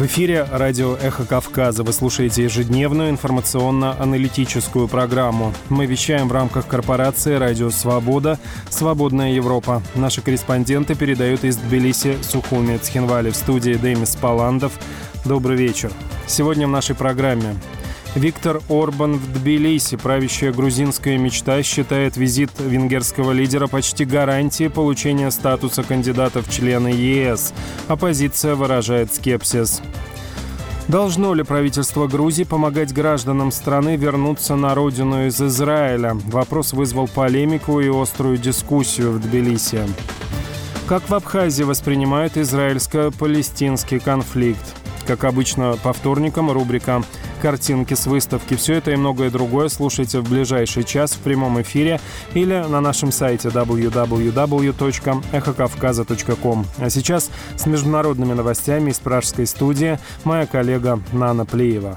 В эфире радио «Эхо Кавказа». Вы слушаете ежедневную информационно-аналитическую программу. Мы вещаем в рамках корпорации «Радио Свобода», «Свободная Европа». Наши корреспонденты передают из Тбилиси Сухуми Цхинвали. В студии Демис Паландов. Добрый вечер. Сегодня в нашей программе. Виктор Орбан в Тбилиси. Правящая грузинская мечта считает визит венгерского лидера почти гарантией получения статуса кандидата в члены ЕС. Оппозиция выражает скепсис. Должно ли правительство Грузии помогать гражданам страны вернуться на родину из Израиля? Вопрос вызвал полемику и острую дискуссию в Тбилиси. Как в Абхазии воспринимают израильско-палестинский конфликт? Как обычно, по вторникам рубрика «Картинки с выставки». Все это и многое другое слушайте в ближайший час в прямом эфире или на нашем сайте www.эхокавказа.ком. А сейчас с международными новостями из пражской студии моя коллега Нана Плиева.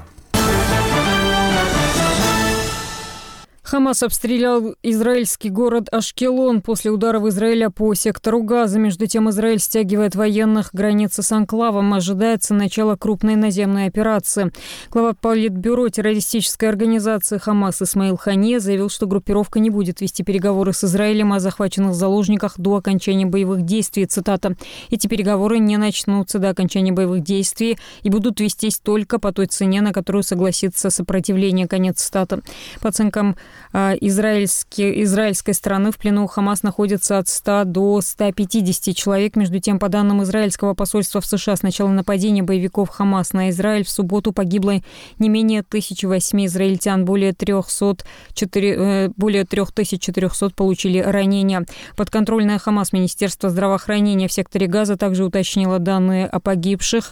Хамас обстрелял израильский город Ашкелон после ударов Израиля по сектору Газа. Между тем, Израиль стягивает военных границы с анклавом. Ожидается начало крупной наземной операции. Глава политбюро террористической организации «Хамас» Исмаил Хания заявил, что группировка не будет вести переговоры с Израилем о захваченных заложниках до окончания боевых действий. Цитата. «Эти переговоры не начнутся до окончания боевых действий и будут вестись только по той цене, на которую согласится сопротивление». Конец цитаты. По оценкам израильской стороны в плену у Хамас находится от 100 до 150 человек. Между тем, по данным израильского посольства в США, с начала нападения боевиков Хамас на Израиль в субботу погибло не менее 1008 израильтян, более 3400 получили ранения. Подконтрольное Хамас Министерство здравоохранения в секторе Газа также уточнило данные о погибших,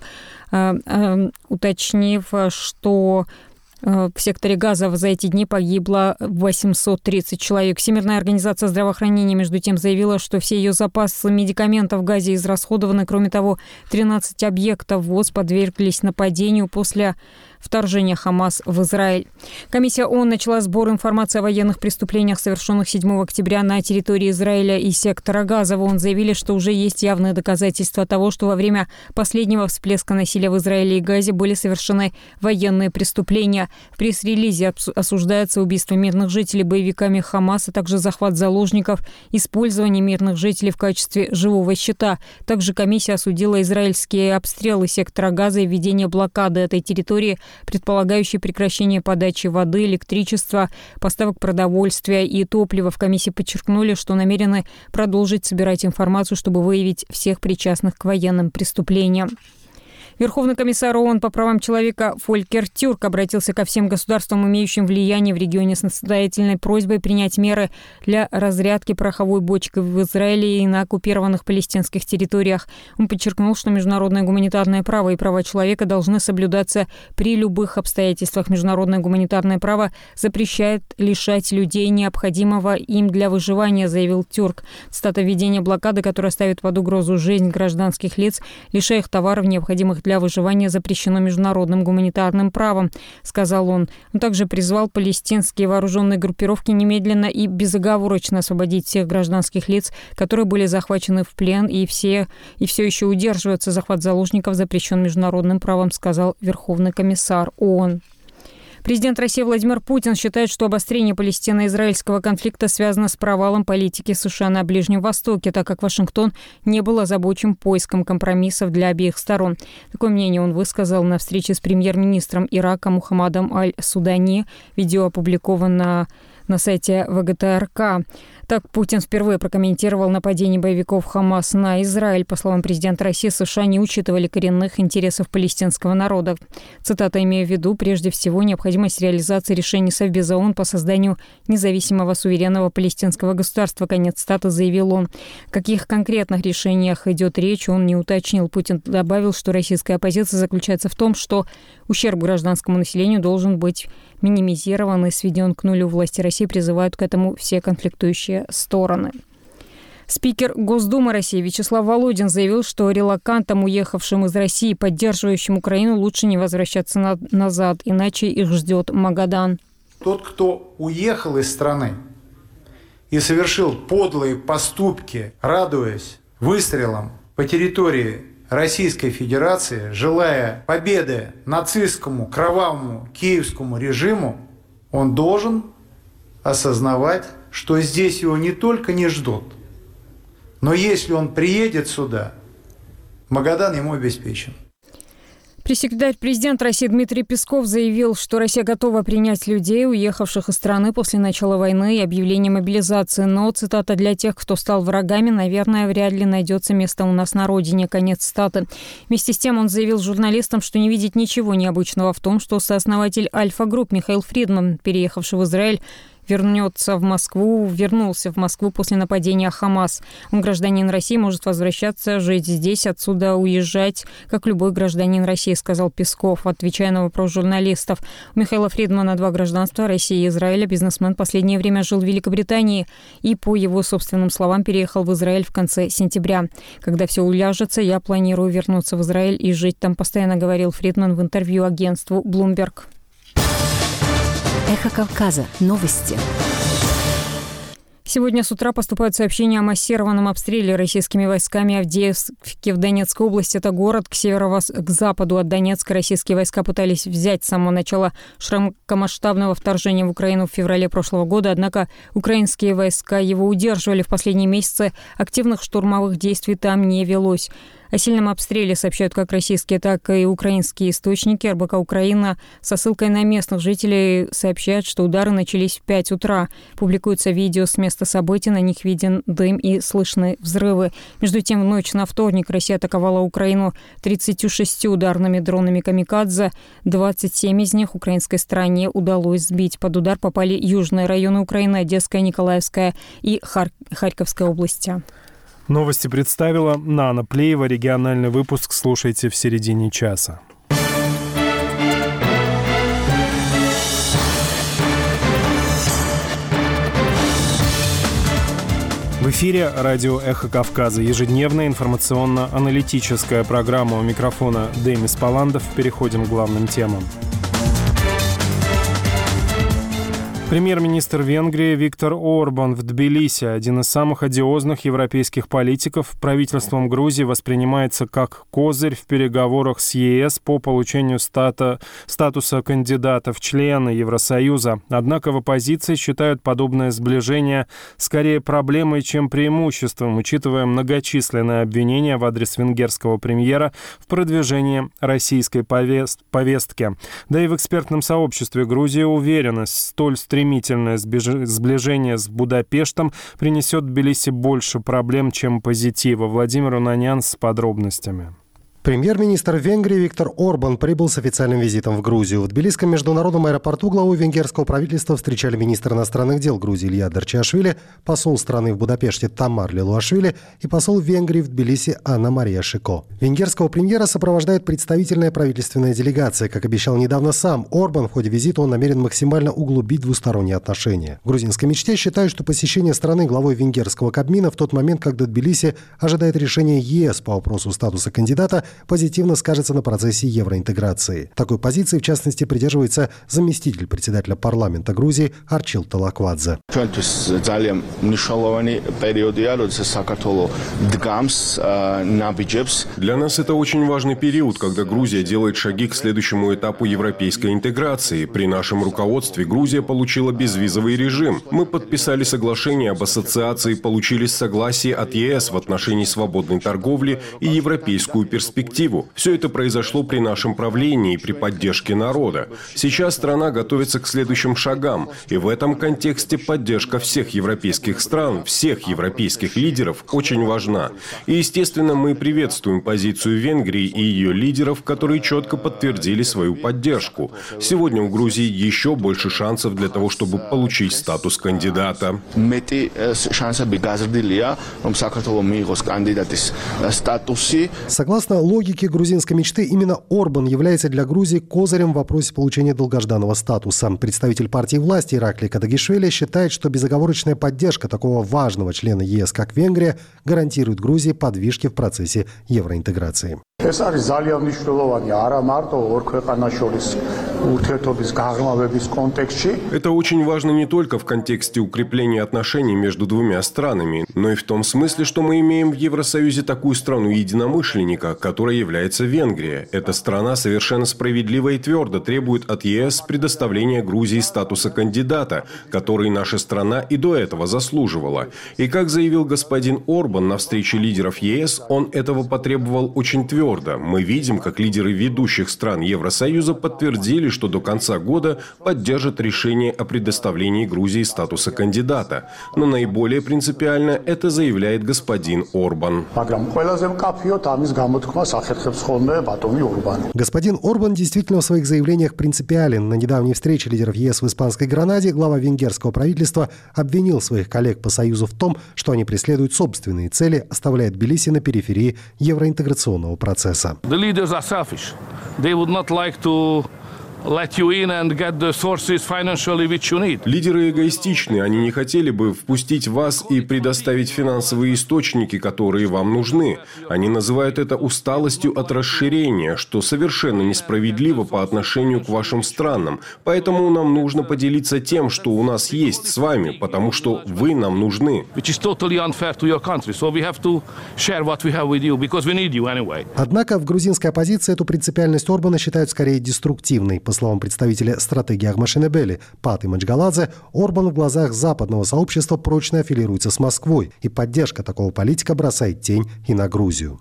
уточнив, что в секторе Газа за эти дни погибло 830 человек. Всемирная организация здравоохранения, между тем, заявила, что все ее запасы медикаментов в Газе израсходованы. Кроме того, 13 объектов ВОЗ подверглись нападению после вторжения Хамас в Израиль. Комиссия ООН начала сбор информации о военных преступлениях, совершенных 7 октября на территории Израиля и сектора Газа. В ООН заявили, что уже есть явные доказательства того, что во время последнего всплеска насилия в Израиле и Газе были совершены военные преступления. В пресс-релизе осуждается убийство мирных жителей боевиками Хамас, а также захват заложников, использование мирных жителей в качестве живого щита. Также комиссия осудила израильские обстрелы сектора Газа и введение блокады этой территории, предполагающей прекращение подачи воды, электричества, поставок продовольствия и топлива. В комиссии подчеркнули, что намерены продолжить собирать информацию, чтобы выявить всех причастных к военным преступлениям. Верховный комиссар ООН по правам человека Фолькер Тюрк обратился ко всем государствам, имеющим влияние в регионе, с настоятельной просьбой принять меры для разрядки пороховой бочки в Израиле и на оккупированных палестинских территориях. Он подчеркнул, что международное гуманитарное право и права человека должны соблюдаться при любых обстоятельствах. Международное гуманитарное право запрещает лишать людей необходимого им для выживания, заявил Тюрк. Цитата: «Введение блокады, которая ставит под угрозу жизнь гражданских лиц, лишая их товаров, необходимых для выживания, запрещено международным гуманитарным правом», сказал он. Он также призвал палестинские вооруженные группировки немедленно и безоговорочно освободить всех гражданских лиц, которые были захвачены в плен и все еще удерживаются. Захват заложников запрещен международным правом, сказал Верховный комиссар ООН. Президент России Владимир Путин считает, что обострение палестино-израильского конфликта связано с провалом политики США на Ближнем Востоке, так как Вашингтон не был озабочен поиском компромиссов для обеих сторон. Такое мнение он высказал на встрече с премьер-министром Ирака Мухаммадом Аль-Судани. Видео опубликовано на сайте ВГТРК. Так Путин впервые прокомментировал нападение боевиков Хамас на Израиль. По словам президента России, США не учитывали коренных интересов палестинского народа. Цитата: «Имею в виду прежде всего необходимость реализации решений Совбеза ООН по созданию независимого суверенного палестинского государства». Конец цитаты, заявил он. О каких конкретных решениях идет речь, он не уточнил. Путин добавил, что российская позиция заключается в том, что ущерб гражданскому населению должен быть минимизирован и сведен к нулю. Власти России призывают к этому все конфликтующие стороны. Спикер Госдумы России Вячеслав Володин заявил, что релокантам, уехавшим из России, поддерживающим Украину, лучше не возвращаться назад, иначе их ждет Магадан. Тот, кто уехал из страны и совершил подлые поступки, радуясь выстрелам по территории Российской Федерации, желая победы нацистскому, кровавому, киевскому режиму, он должен осознавать, что здесь его не только не ждут, но если он приедет сюда, Магадан ему обеспечен. Пресс-секретарь президента России Дмитрий Песков заявил, что Россия готова принять людей, уехавших из страны после начала войны и объявления мобилизации. Но, цитата, «для тех, кто стал врагами, наверное, вряд ли найдется место у нас на родине». Конец цитаты. Вместе с тем он заявил журналистам, что не видит ничего необычного в том, что сооснователь Альфа-групп Михаил Фридман, переехавший в Израиль, вернулся в Москву после нападения Хамас. Он гражданин России, может возвращаться, жить здесь, отсюда уезжать, как любой гражданин России, сказал Песков, отвечая на вопрос журналистов. У Михаила Фридмана 2 гражданства – Россия и Израиль. Бизнесмен в последнее время жил в Великобритании и, по его собственным словам, переехал в Израиль в конце сентября. «Когда все уляжется, я планирую вернуться в Израиль и жить там постоянно», говорил Фридман в интервью агентству Bloomberg. Эхо Кавказа. Новости. Сегодня с утра поступают сообщения о массированном обстреле российскими войсками Авдеевки в Донецкой области. Это город к западу от Донецка. Российские войска пытались взять с самого начала широкомасштабного вторжения в Украину в феврале прошлого года. Однако украинские войска его удерживали в последние месяцы. Активных штурмовых действий там не велось. О сильном обстреле сообщают как российские, так и украинские источники. РБК «Украина» со ссылкой на местных жителей сообщает, что удары начались в 5 утра. Публикуются видео с места событий, на них виден дым и слышны взрывы. Между тем, в ночь на вторник Россия атаковала Украину 36 ударными дронами «Камикадзе». 27 из них украинской стороне удалось сбить. Под удар попали южные районы Украины, Одесская, Николаевская и Харьковская области. Новости представила Нана Плеева. Региональный выпуск слушайте в середине часа. В эфире радио «Эхо Кавказа». Ежедневная информационно-аналитическая программа. У микрофона Демис Паландов. Переходим к главным темам. Премьер-министр Венгрии Виктор Орбан в Тбилиси, один из самых одиозных европейских политиков, правительством Грузии воспринимается как козырь в переговорах с ЕС по получению статуса кандидата в члены Евросоюза. Однако в оппозиции считают подобное сближение скорее проблемой, чем преимуществом, учитывая многочисленные обвинения в адрес венгерского премьера в продвижении российской повестки. Да и в экспертном сообществе Грузии уверенность, столь стремительное сближение с Будапештом принесет Тбилиси больше проблем, чем позитива. Владимир Унанян с подробностями. Премьер-министр Венгрии Виктор Орбан прибыл с официальным визитом в Грузию. В Тбилисском международном аэропорту главу венгерского правительства встречали министр иностранных дел Грузии Илья Дарчиашвили, посол страны в Будапеште Тамар Лилуашвили и посол Венгрии в Тбилиси Анна Мария Шико. Венгерского премьера сопровождает представительная правительственная делегация. Как обещал недавно сам Орбан, в ходе визита он намерен максимально углубить двусторонние отношения. В грузинской мечте считают, что посещение страны главой венгерского Кабмина в тот момент, когда Тбилиси ожидает решения ЕС по вопросу статуса кандидата, позитивно скажется на процессе евроинтеграции. Такой позиции, в частности, придерживается заместитель председателя парламента Грузии Арчил Талаквадзе. Для нас это очень важный период, когда Грузия делает шаги к следующему этапу европейской интеграции. При нашем руководстве Грузия получила безвизовый режим. Мы подписали соглашение об ассоциации, получили согласие от ЕС в отношении свободной торговли и европейскую перспективу. Все это произошло при нашем правлении и при поддержке народа. Сейчас страна готовится к следующим шагам, и в этом контексте поддержка всех европейских стран, всех европейских лидеров очень важна. И, естественно, мы приветствуем позицию Венгрии и ее лидеров, которые четко подтвердили свою поддержку. Сегодня у Грузии еще больше шансов для того, чтобы получить статус кандидата. Согласно логике грузинской мечты, именно Орбан является для Грузии козырем в вопросе получения долгожданного статуса. Представитель партии власти Ираклий Кадагишвили считает, что безоговорочная поддержка такого важного члена ЕС, как Венгрия, гарантирует Грузии подвижки в процессе евроинтеграции. Это очень важно не только в контексте укрепления отношений между двумя странами, но и в том смысле, что мы имеем в Евросоюзе такую страну-единомышленника, которой является Венгрия. Эта страна совершенно справедливо и твердо требует от ЕС предоставления Грузии статуса кандидата, который наша страна и до этого заслуживала. И как заявил господин Орбан на встрече лидеров ЕС, он этого потребовал очень твердо. Мы видим, как лидеры ведущих стран Евросоюза подтвердили, что до конца года поддержат решение о предоставлении Грузии статуса кандидата. Но наиболее принципиально это заявляет господин Орбан. Господин Орбан действительно в своих заявлениях принципиален. На недавней встрече лидеров ЕС в испанской Гранаде глава венгерского правительства обвинил своих коллег по Союзу в том, что они преследуют собственные цели, оставляя Тбилиси на периферии евроинтеграционного процесса. Лидеры эгоистичны, они не хотели бы впустить вас и предоставить финансовые источники, которые вам нужны. Они называют это усталостью от расширения, что совершенно несправедливо по отношению к вашим странам. Поэтому нам нужно поделиться тем, что у нас есть с вами, потому что вы нам нужны. Однако в грузинской оппозиции эту принципиальность Орбана считают скорее деструктивной. По словам представителя стратегии Агмашинебели Паты Мачгаладзе, Орбан в глазах западного сообщества прочно аффилируется с Москвой, и поддержка такого политика бросает тень и на Грузию.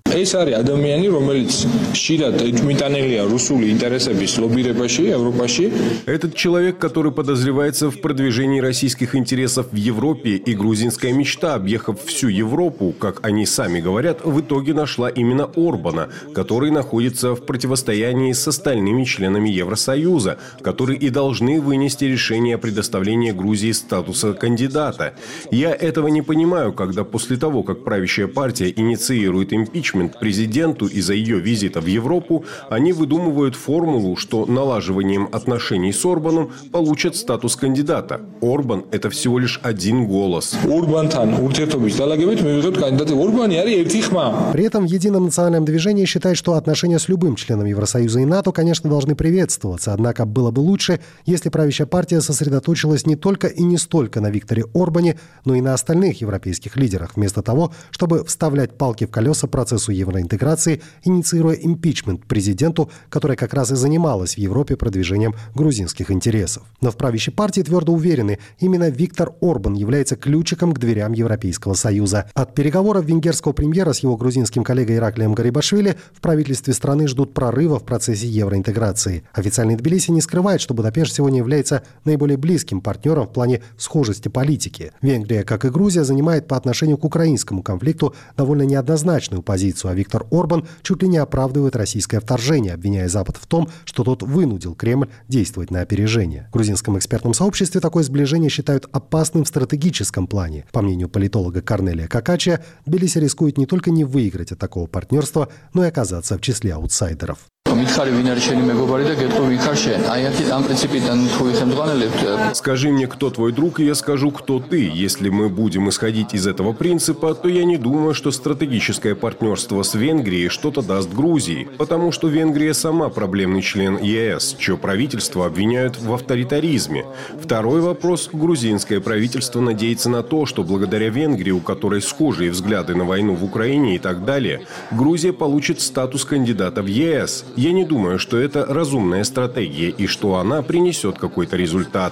Этот человек, который подозревается в продвижении российских интересов в Европе, и грузинская мечта, объехав всю Европу, как они сами говорят, в итоге нашла именно Орбана, который находится в противостоянии с остальными членами Евросоюза, которые и должны вынести решение о предоставлении Грузии статуса кандидата. Я этого не понимаю, когда после того, как правящая партия инициирует импичмент президенту из-за ее визита в Европу, они выдумывают формулу, что налаживанием отношений с Орбаном получат статус кандидата. Орбан – это всего лишь один голос. При этом в Едином национальном движении считают, что отношения с любым членом Евросоюза и НАТО, конечно, должны приветствоваться. Однако было бы лучше, если правящая партия сосредоточилась не только и не столько на Викторе Орбане, но и на остальных европейских лидерах, вместо того, чтобы вставлять палки в колеса процессу евроинтеграции, инициируя импичмент президенту, которая как раз и занималась в Европе продвижением грузинских интересов. Но в правящей партии твердо уверены, именно Виктор Орбан является ключиком к дверям Европейского Союза. От переговоров венгерского премьера с его грузинским коллегой Ираклием Гарибашвили в правительстве страны ждут прорыва в процессе евроинтеграции. Официальный Тбилиси не скрывает, что Будапешт сегодня является наиболее близким партнером в плане схожести политики. Венгрия, как и Грузия, занимает по отношению к украинскому конфликту довольно неоднозначную позицию, а Виктор Орбан чуть ли не оправдывает российское вторжение, обвиняя Запад в том, что тот вынудил Кремль действовать на опережение. В грузинском экспертном сообществе такое сближение считают опасным в стратегическом плане. По мнению политолога Корнелия Какачия, Тбилиси рискует не только не выиграть от такого партнерства, но и оказаться в числе аутсайдеров. Скажи мне, кто твой друг, и я скажу, кто ты. Если мы будем исходить из этого принципа, то я не думаю, что стратегическое партнерство с Венгрией что-то даст Грузии, потому что Венгрия сама проблемный член ЕС, чье правительство обвиняют в авторитаризме. Второй вопрос. Грузинское правительство надеется на то, что благодаря Венгрии, у которой схожие взгляды на войну в Украине и так далее, Грузия получит статус кандидата в ЕС. Я не думаю, что это разумная стратегия и что она принесет какой-то результат.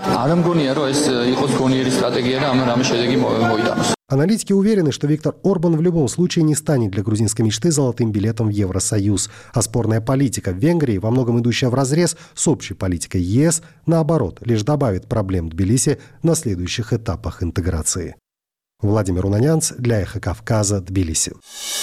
Аналитики уверены, что Виктор Орбан в любом случае не станет для грузинской мечты золотым билетом в Евросоюз. А спорная политика в Венгрии, во многом идущая вразрез с общей политикой ЕС, наоборот, лишь добавит проблем Тбилиси на следующих этапах интеграции. Владимир Унанянц для «Эхо Кавказа», Тбилиси.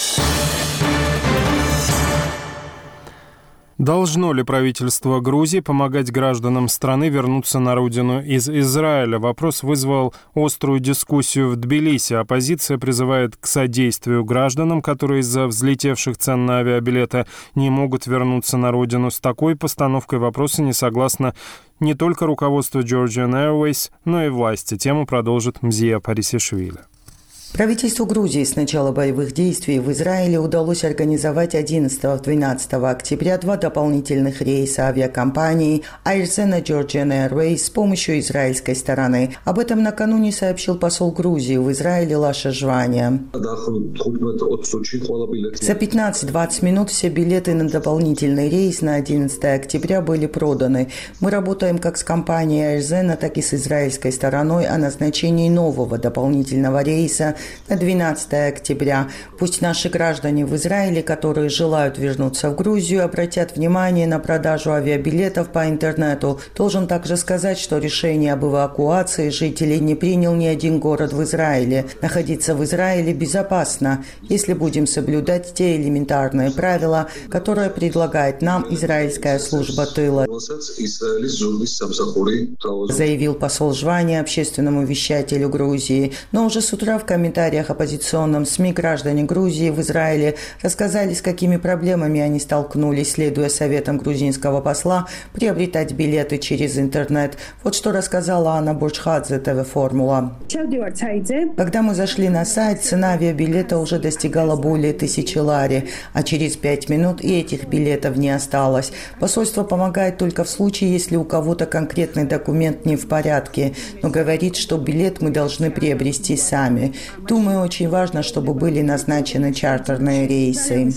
Должно ли правительство Грузии помогать гражданам страны вернуться на родину из Израиля? Вопрос вызвал острую дискуссию в Тбилиси. Оппозиция призывает к содействию гражданам, которые из-за взлетевших цен на авиабилеты не могут вернуться на родину. С такой постановкой вопроса не согласно не только руководство Georgian Airways, но и власти. Тему продолжит Мзия Парисишвили. Правительству Грузии с начала боевых действий в Израиле удалось организовать 11-12 октября 2 дополнительных рейса авиакомпании Airzena Georgian Airways с помощью израильской стороны. Об этом накануне сообщил посол Грузии в Израиле Лаша Жвания. За 15-20 минут все билеты на дополнительный рейс на 11 октября были проданы. Мы работаем как с компанией Airzena, так и с израильской стороной о назначении нового дополнительного рейса на 12 октября. Пусть наши граждане в Израиле, которые желают вернуться в Грузию, обратят внимание на продажу авиабилетов по интернету. Должен также сказать, что решение об эвакуации жителей не принял ни один город в Израиле. Находиться в Израиле безопасно, если будем соблюдать те элементарные правила, которые предлагает нам израильская служба тыла, заявил посол Жвани общественному вещателю Грузии. Но уже с утра в комментариях оппозиционным СМИ граждане Грузии в Израиле рассказали, с какими проблемами они столкнулись, следуя советам грузинского посла приобретать билеты через интернет. Вот что рассказала Анна Бурчхадзе, ТВ-формула. Когда мы зашли на сайт, цена авиабилета уже достигала более 1000 лари, а через 5 минут и этих билетов не осталось. Посольство помогает только в случае, если у кого-то конкретный документ не в порядке, но говорит, что билет мы должны приобрести сами. Думаю, очень важно, чтобы были назначены чартерные рейсы.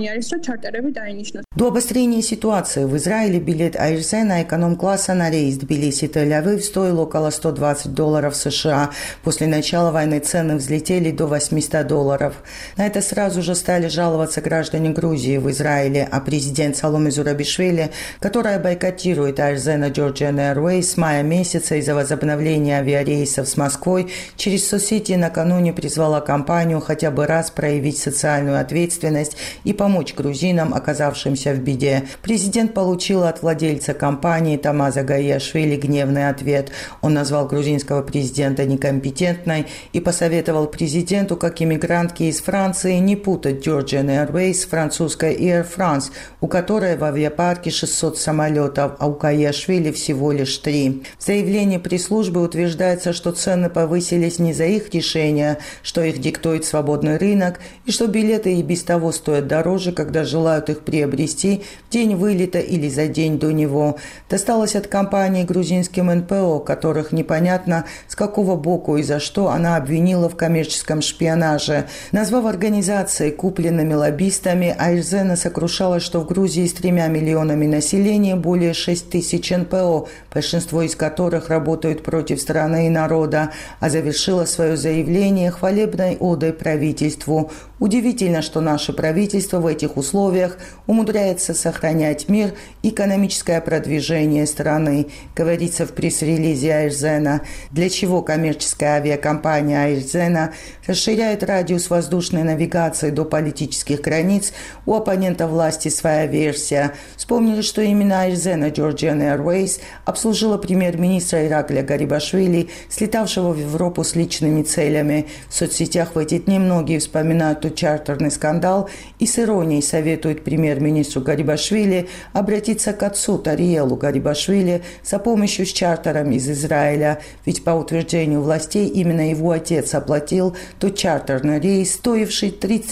До обострения ситуации в Израиле билет Airzena эконом-класса на рейс Тбилиси-Тель-Авив стоил около $120 США. После начала войны цены взлетели до $800. На это сразу же стали жаловаться граждане Грузии в Израиле, а президент Саломе Зурабишвили, которая бойкотирует Airzena Georgian Airways с мая месяца из-за возобновления авиарейсов с Москвой, через соцсети накануне призвала компанию хотя бы раз проявить социальную ответственность и помочь грузинам, оказавшимся в беде. Президент получил от владельца компании Тамаза Гаяшвили гневный ответ. Он назвал грузинского президента некомпетентной и посоветовал президенту, как иммигрантке из Франции, не путать Georgian Airways с французской Air France, у которой в авиапарке 600 самолетов, а у Гаяшвили всего лишь 3. В заявлении пресс-службы утверждается, что цены повысились не за их решение, что их диктует свободный рынок, и что билеты и без того стоят дороже, когда желают их приобрести в день вылета или за день до него. Досталось от компании грузинским НПО, которых непонятно с какого боку и за что она обвинила в коммерческом шпионаже. Назвав организации купленными лоббистами, Airzena сокрушалась, что в Грузии с 3 миллионами населения более 6 тысяч НПО, большинство из которых работают против страны и народа, а завершила свое заявление хвалебной одой правительству. Удивительно, что наше правительство в этих условиях умудряется сохранять мир и экономическое продвижение страны, говорится в пресс-релизе Airzena. Для чего коммерческая авиакомпания Airzena расширяет радиус воздушной навигации до политических границ, у оппонента власти своя версия. Вспомнили, что именно Airzena Georgian Airways обслужила премьер-министра Иракля Гарибашвили, слетавшего в Европу с личными целями. В соцсетях в эти дни многие вспоминают тот чартерный скандал и с иронией советуют премьер-министру Гарибашвили обратиться к отцу Тариелу Гарибашвили за помощью с чартером из Израиля. Ведь по утверждению властей именно его отец оплатил тот чартерный рейс, стоивший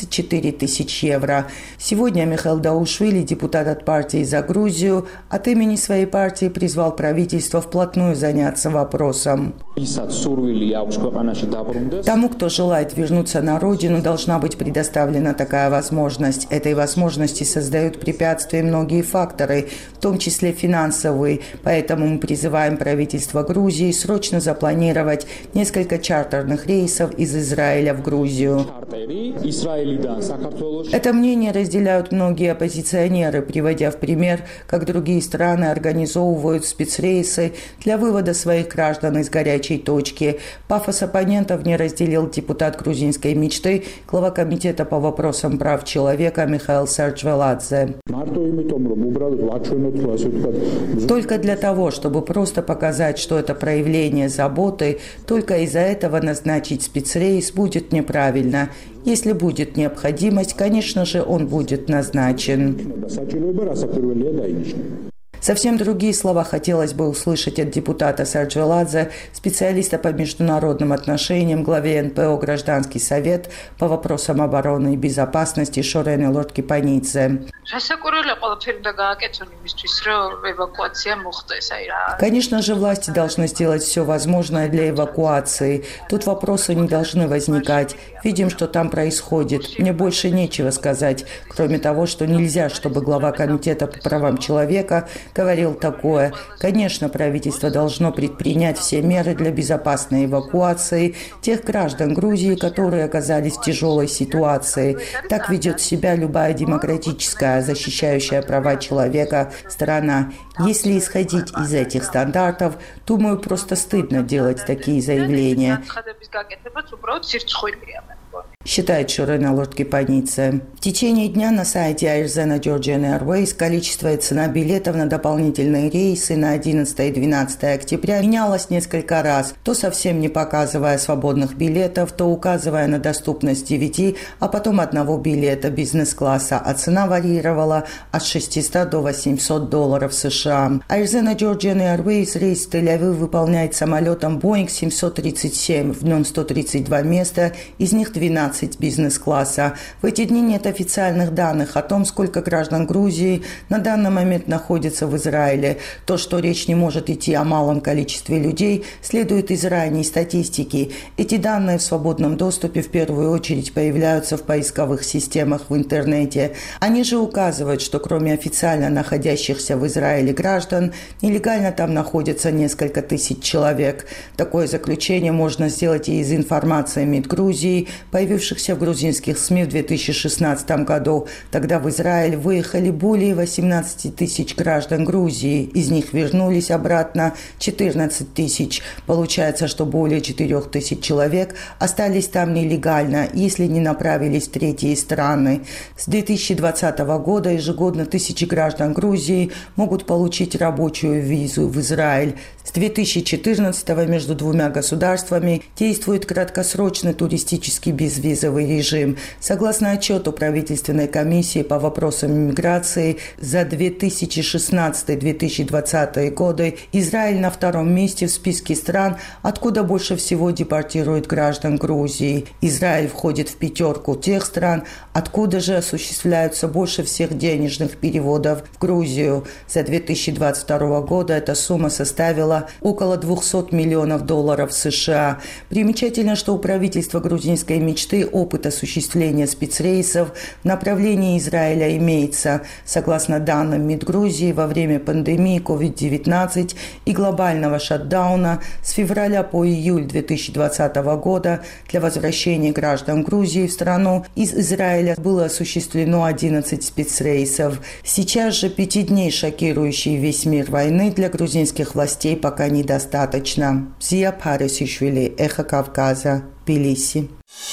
34 тысячи евро. Сегодня Михаил Даушвили, депутат от партии «За Грузию», от имени своей партии призвал правительство вплотную заняться вопросом. Тому, кто желает вернуться на родину, должна быть предоставлена такая возможность. Этой возможности создают препятствия многие факторы, в том числе финансовые. Поэтому мы призываем правительство Грузии срочно запланировать несколько чартерных рейсов из Израиля в Грузию. Это мнение разделяют многие оппозиционеры, приводя в пример, как другие страны организовывают спецрейсы для вывода своих граждан из горячей точки. Пафос оппонентов не разделил депутат грузинской мечты, глава комитета по вопросам прав человека Михаил Сарджвеладзе. Только для того, чтобы просто показать, что это проявление заботы, только из-за этого назначить спецрейс будет неправильно. Если будет необходимость, конечно же, он будет назначен. Совсем другие слова хотелось бы услышать от депутата Сарджеладзе, специалиста по международным отношениям, главе НПО «Гражданский совет» по вопросам обороны и безопасности Шорены Лорд-Кипанидзе. Конечно же, власти должны сделать все возможное для эвакуации. Тут вопросы не должны возникать. Видим, что там происходит. Мне больше нечего сказать, кроме того, что нельзя, чтобы глава комитета по правам человека говорил такое. Конечно, правительство должно предпринять все меры для безопасной эвакуации тех граждан Грузии, которые оказались в тяжелой ситуации. Так ведет себя любая демократическая, защищающая права человека страна. Если исходить из этих стандартов, думаю, просто стыдно делать такие заявления, считает Шорена Лорд-Кипанидзе. В течение дня на сайте Airzena Georgian Airways количество и цена билетов на дополнительные рейсы на 11 и 12 октября менялось несколько раз, то совсем не показывая свободных билетов, то указывая на доступность 9, а потом одного билета бизнес-класса, а цена варьировала от $600 до $800 США. Airzena Georgian Airways рейс в Тель-Авив выполняет самолетом Boeing 737, в нем 132 места, из них 12 бизнес-класса. В эти дни нет официальных данных о том, сколько граждан Грузии на данный момент находится в Израиле. То, что речь не может идти о малом количестве людей, следует из ранней статистики. Эти данные в свободном доступе в первую очередь появляются в поисковых системах в интернете. Они же указывают, что кроме официально находящихся в Израиле граждан, нелегально там находятся несколько тысяч человек. Такое заключение можно сделать и из информации МИД Грузии, появившихся в грузинских СМИ в 2016 году. Тогда в Израиль выехали более 18 тысяч граждан Грузии. Из них вернулись обратно 14 тысяч. Получается, что более 4 тысяч человек остались там нелегально, если не направились в третьи страны. С 2020 года ежегодно тысячи граждан Грузии могут получить рабочую визу в Израиль. С 2014 между двумя государствами действует краткосрочный туристический безвизовый режим. Согласно отчету правительственной комиссии по вопросам иммиграции за 2016-2020 годы Израиль на втором месте в списке стран, откуда больше всего депортируют граждан Грузии. Израиль входит в пятерку тех стран, откуда же осуществляются больше всех денежных переводов в Грузию. За 2022 года эта сумма составила около $200 миллионов США. Примечательно, что у правительства грузинской мечты опыт осуществления спецрейсов в направлении Израиля имеется. Согласно данным МИД Грузии, во время пандемии COVID-19 и глобального шатдауна с февраля по июль 2020 года для возвращения граждан Грузии в страну из Израиля было осуществлено 11 спецрейсов. Сейчас же 5 дней шокирующей весь мир войны для грузинских властей пока недостаточно. Зия Парисишвили, Эхо Кавказа, Тбилиси.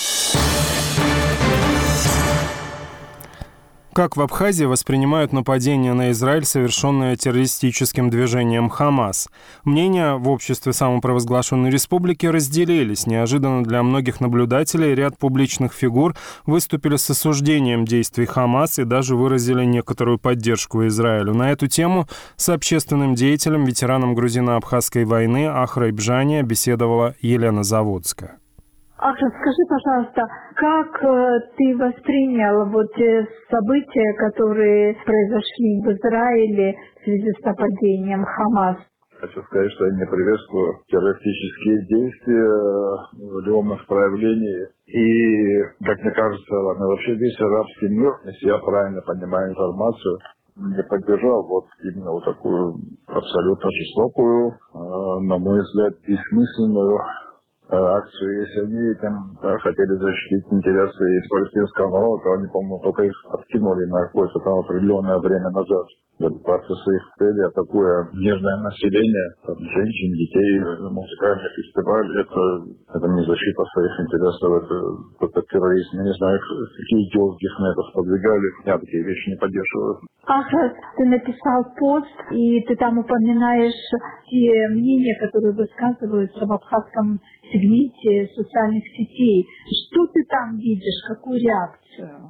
Как в Абхазии воспринимают нападение на Израиль, совершенное террористическим движением «Хамас»? Мнения в обществе самопровозглашенной республики разделились. Неожиданно для многих наблюдателей ряд публичных фигур выступили с осуждением действий «Хамас» и даже выразили некоторую поддержку Израилю. На эту тему с общественным деятелем, ветераном грузино-абхазской войны Ахрой Бжания беседовала Елена Заводская. Ахра, скажи, пожалуйста, как ты воспринял события, которые произошли в Израиле в связи с нападением Хамас? Хочу сказать, что я не приветствую террористические действия в любом направлении. И, как мне кажется, вообще весь арабский мир, если я правильно понимаю информацию, не поддержал именно такую абсолютно жестокую, на мой взгляд, бессмысленную акцию. Если они хотели защитить интересы палестинского народа, то они, по-моему, только их откинули на какое-то там определенное время назад. Добиваться своих целей, атакуя мирное население, женщин, детей, музыкальный фестиваль, это не защита своих интересов, это терроризм. Я не знаю, какие идеологи их на это сподвигали, я такие вещи не поддерживаю. Ахрат, ты написал пост, и ты там упоминаешь те мнения, которые высказываются в абхазском сегменте социальных сетей. Что ты там видишь, какую реакцию?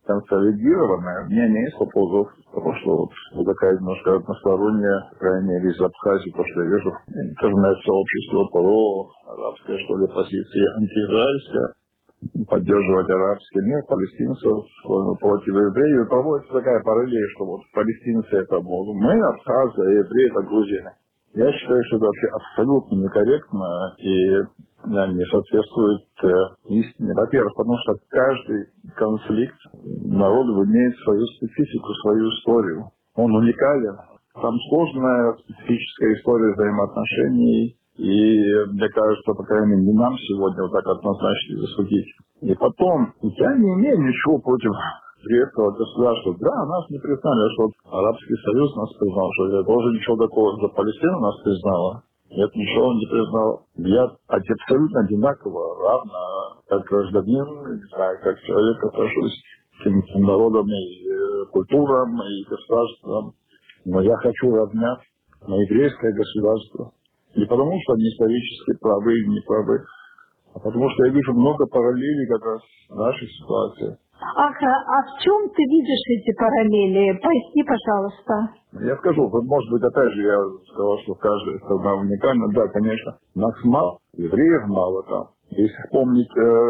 консолидированное мнение есть по поводу того, что вот такая немножко односторонняя, по крайней мере, из Абхазии, то, что я вижу, интернет-сообщество ПРО, арабская, что ли, позиция антиизраильская, поддерживать арабский мир, палестинцев против евреев. Проводится такая параллель, что вот палестинцы это мы, абхазы, а евреи это грузины. Я считаю, что это вообще абсолютно некорректно и не соответствует истине. Во-первых, потому что каждый конфликт народов имеет свою специфику, свою историю. Он уникален. Там сложная специфическая история взаимоотношений. И мне кажется, по крайней мере, не нам сегодня вот так однозначно засудить. И потом, я не имею ничего против еврейского государства. Да, нас не признали, что Арабский Союз нас признал, что я тоже ничего такого, что Палестина нас признала. Нет, ничего он не признал. Я абсолютно одинаково, равно, как гражданин, не знаю, как человек отношусь к этим народам и культурам, и государствам. Но я хочу равнять на еврейское государство. Не потому, что они исторически правы или не правы, а потому что я вижу много параллелей как раз в нашей ситуации. А в чем ты видишь эти параллели? Поясни, пожалуйста. Я скажу, может быть, опять же, я сказал, что каждая страна уникальна. Да, конечно, нас мало, евреев мало там. Если вспомнить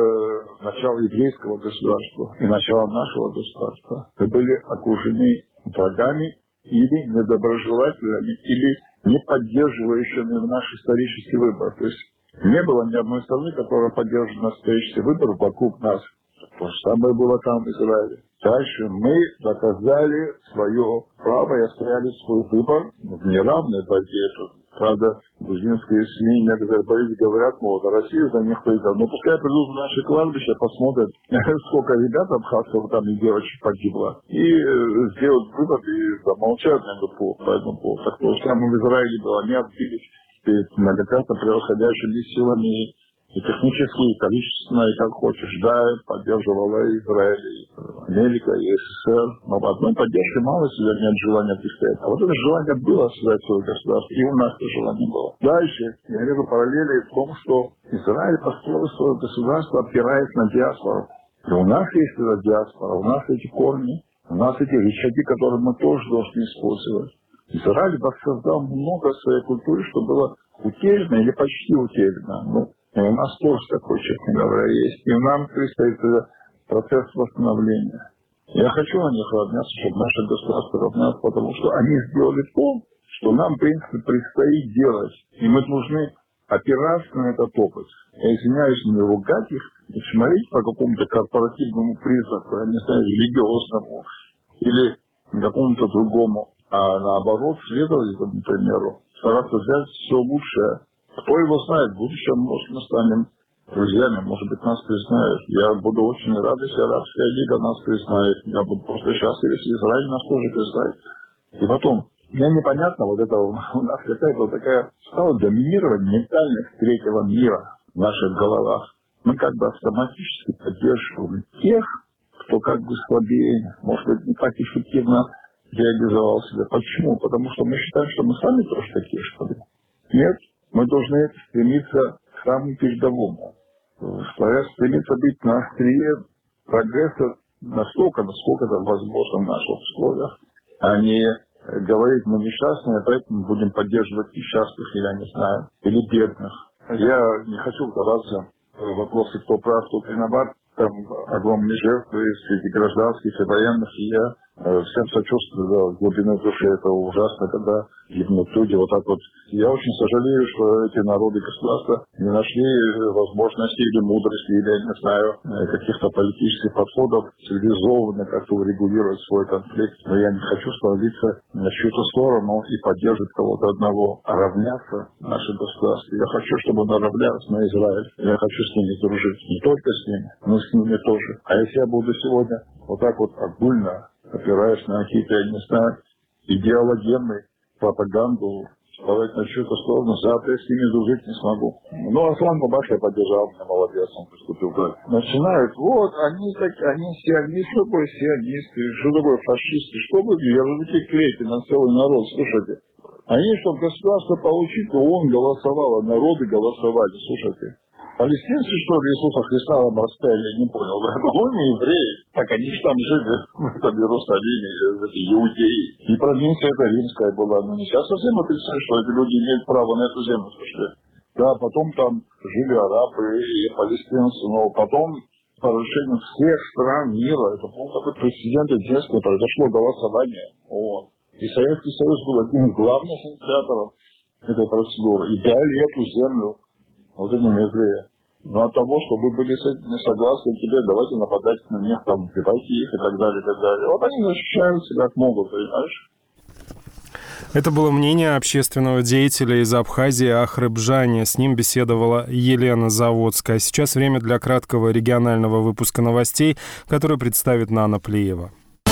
начало еврейского государства и начало нашего государства, мы были окружены врагами или недоброжелателями, или не поддерживающими наш исторический выбор. То есть не было ни одной страны, которая поддерживала исторический выбор вокруг нас. То же самое было там в Израиле. Дальше мы доказали свое право и отстояли свой выбор в неравной борьбе. Правда, грузинские СМИ некоторые говорят, мол, Россия за них выиграла. Но пускай придут в наши кладбища, посмотрят, сколько ребят абхазцев там и девочек погибло. И сделают вывод и замолчат по этому поводу. Так то же самое в Израиле было. Они отбились перед многократно превосходящими силами и технически, и количественно, и как хочешь. Да, поддерживала Израиль, и Америка, и СССР. Но в одной поддержке мало себя нет желания представить. А вот это желание было создать свое государство, и у нас это желание было. Дальше я вижу параллели в том, что Израиль построил свое государство, опираясь на диаспору. И у нас есть эта диаспора, у нас эти корни, у нас эти рычаги, которые мы тоже должны использовать. Израиль воссоздал много своей культуры, что было утеряно или почти утеряно. И у нас тоже такой, честно говоря, есть. И нам предстоит процесс восстановления. Я хочу на них равняться, чтобы наше государство равнялось, потому что они сделали то, что нам, в принципе, предстоит делать. И мы должны опираться на этот опыт. Я извиняюсь, не ругать их, не смотреть по какому-то корпоративному признаку, я не знаю, религиозному или какому-то другому, а наоборот, следовать этому примеру, стараться взять все лучшее. Кто его знает, в будущем, может, мы станем друзьями, может быть, нас признают. Я буду очень рад, если Арабская лига нас признает. Я буду просто счастлив, если Израиль нас тоже признает. И потом, мне непонятно, вот это у нас какая-то такая стала доминировать ментальность третьего мира в наших головах. Мы как бы автоматически поддерживаем тех, кто как бы слабее, может быть, не так эффективно реализовал себя. Почему? Потому что мы считаем, что мы сами тоже такие, что ли. Нет. Мы должны стремиться к самому передовому. Стремиться быть на острие прогресса настолько, насколько это возможно в наших условиях, а не говорить, мы несчастные, поэтому будем поддерживать несчастных, я не знаю, или бедных. Я не хочу вдаваться в вопросы, кто прав, кто виноват. Там огромные жертвы среди гражданских и военных, и я всем сочувствую, да, в глубине души это ужасно, когда гибнут люди вот так вот. Я очень сожалею, что эти народы и государства не нашли возможности или мудрости, или, я не знаю, каких-то политических подходов, цивилизованно как-то урегулировать свой конфликт. Но я не хочу становиться на чью-то сторону и поддерживать кого-то одного, а равняться наше государство. Я хочу, чтобы оно равнялось на Израиль. Я хочу с ними дружить. Не только с ними, но с ними тоже. А если я буду сегодня вот так вот огульно опираясь на какие-то, я не знаю, идеологемные пропаганду, вставать на чью-то сторону, завтра я с ними дружить не смогу. Но Аслан Бабаш я поддержал, меня молодец, он поступил так. Начинают, вот, они сионисты, что такое сионисты, что такое фашисты, что вы ярлыки клеите на целый народ, слушайте. Они, чтобы государство получить, то он голосовал, а народы голосовали, слушайте. Палестинцы, что ли, Иисуса Христа вам распяли, я не понял. Ну, не евреи. Так они же там жили в этом Иерусалиме, иудеи. И провинция эта римская была. Но сейчас совсем отрицают, что эти люди имеют право на эту землю. Слушайте. Да, потом там жили арабы и палестинцы, но потом по решению всех стран мира, это был такой прецедент, единственное, произошло голосование. Вот. И Советский Союз был одним из главных инициаторов этой процедуры. И дали эту землю вот этим евреям. Но от того, что вы были с этим не согласны, теперь давайте нападать на них, там, убивайте их и так далее, и так далее. Вот они защищают себя как могут, понимаешь? Это было мнение общественного деятеля из Абхазии Ахрыбжани. С ним беседовала Елена Заводская. Сейчас время для краткого регионального выпуска новостей, который представит Нана Плиева.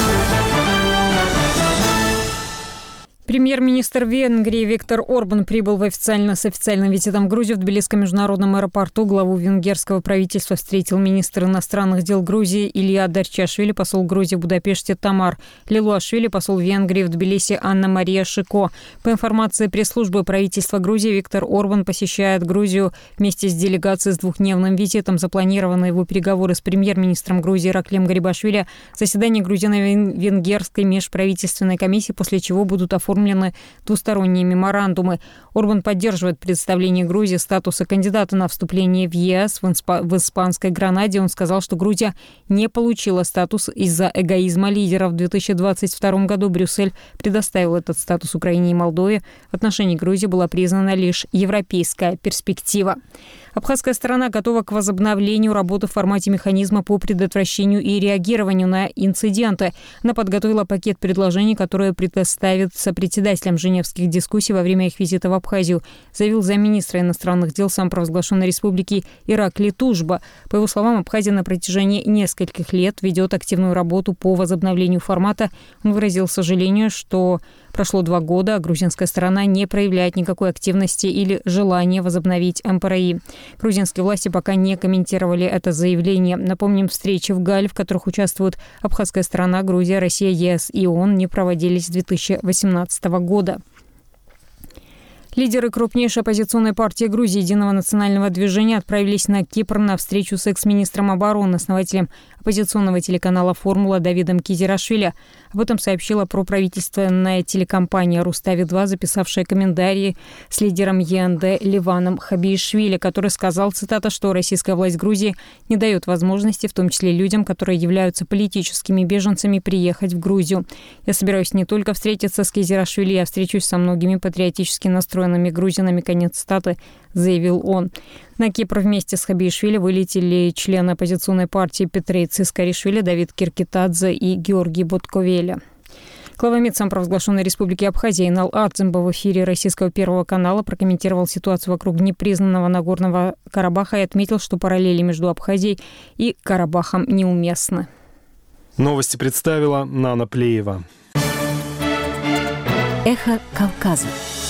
Премьер-министр Венгрии Виктор Орбан прибыл с официальным визитом в Грузию. В Тбилисском международном аэропорту главу венгерского правительства встретил министр иностранных дел Грузии Илья Дарчашвили, посол Грузии в Будапеште Тамар Лилуашвили, посол Венгрии в Тбилиси Анна-Мария Шико. По информации пресс-службы правительства Грузии, Виктор Орбан посещает Грузию вместе с делегацией с двухдневным визитом. Запланированы его переговоры с премьер-министром Грузии Ираклием Гарибашвили, заседание грузино-венгерской межправительственной комиссии, после чего будут оформлены двусторонние меморандумы. Орбан поддерживает предоставление Грузии статуса кандидата на вступление в ЕС. В испанской Гранаде он сказал, что Грузия не получила статус из-за эгоизма лидеров. В 2022 году Брюссель предоставил этот статус Украине и Молдове. В отношении Грузии была признана лишь европейская перспектива. Абхазская сторона готова к возобновлению работы в формате механизма по предотвращению и реагированию на инциденты. Она подготовила пакет предложений, которые предоставятся председателям женевских дискуссий во время их визита в Абхазию, заявил замминистра иностранных дел самопровозглашенной республики Ираклий Тужба. По его словам, Абхазия на протяжении нескольких лет ведет активную работу по возобновлению формата. Он выразил сожаление, что прошло 2 года, а грузинская сторона не проявляет никакой активности или желания возобновить МПРИ. Грузинские власти пока не комментировали это заявление. Напомним, встречи в Галле, в которых участвуют абхазская сторона, Грузия, Россия, ЕС и ООН, не проводились с 2018 года. Лидеры крупнейшей оппозиционной партии Грузии «Единого национального движения» отправились на Кипр на встречу с экс-министром обороны, основателем оппозиционного телеканала «Формула» Давидом Кизирашвили. Об этом сообщила проправительственная телекомпания «Рустави-2», записавшая комментарии с лидером ЕНД Ливаном Хабиишвили, который сказал, цитата, что российская власть Грузии не дает возможности, в том числе людям, которые являются политическими беженцами, приехать в Грузию. «Я собираюсь не только встретиться с Кизирашвили, я встречусь со многими патриотически настроенными грузинами», конец цитаты, заявил он. На Кипр вместе с Хабиишвили вылетели члены оппозиционной партии Петрей Цискаришвили, Давид Киркитадзе и Георгий Ботковеля. Глава МИД самопровозглашенной республики Абхазия Инал Артземба в эфире российского Первого канала прокомментировал ситуацию вокруг непризнанного Нагорного Карабаха и отметил, что параллели между Абхазией и Карабахом неуместны. Новости представила Нана Плиева. Эхо Кавказа.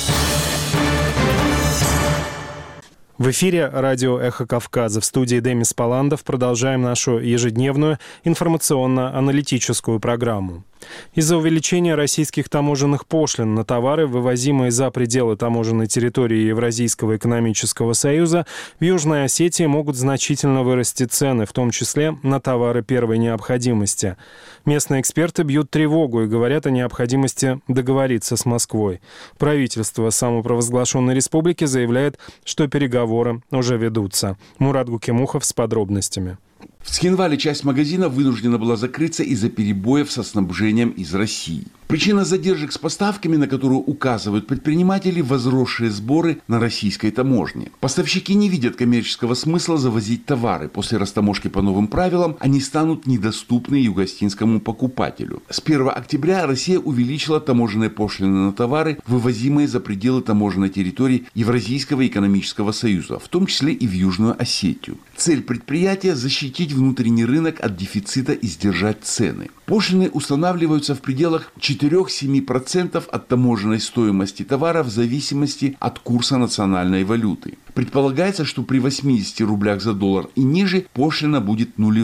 В эфире радио «Эхо Кавказа». В студии Демис Паландов продолжаем нашу ежедневную информационно-аналитическую программу. Из-за увеличения российских таможенных пошлин на товары, вывозимые за пределы таможенной территории Евразийского экономического союза, в Южной Осетии могут значительно вырасти цены, в том числе на товары первой необходимости. Местные эксперты бьют тревогу и говорят о необходимости договориться с Москвой. Правительство самопровозглашенной республики заявляет, что переговоры уже ведутся. Мурат Гукемухов с подробностями. В Цхинвале часть магазина вынуждена была закрыться из-за перебоев со снабжением из России. Причина задержек с поставками, на которую указывают предприниматели, возросшие сборы на российской таможне. Поставщики не видят коммерческого смысла завозить товары. После растаможки по новым правилам они станут недоступны югостинскому покупателю. С 1 октября Россия увеличила таможенные пошлины на товары, вывозимые за пределы таможенной территории Евразийского экономического союза, в том числе и в Южную Осетию. Цель предприятия – защитить внутренний рынок от дефицита и сдержать цены. Пошлины устанавливаются в пределах 4-7% от таможенной стоимости товара в зависимости от курса национальной валюты. Предполагается, что при 80 рублях за доллар и ниже пошлина будет нулевой.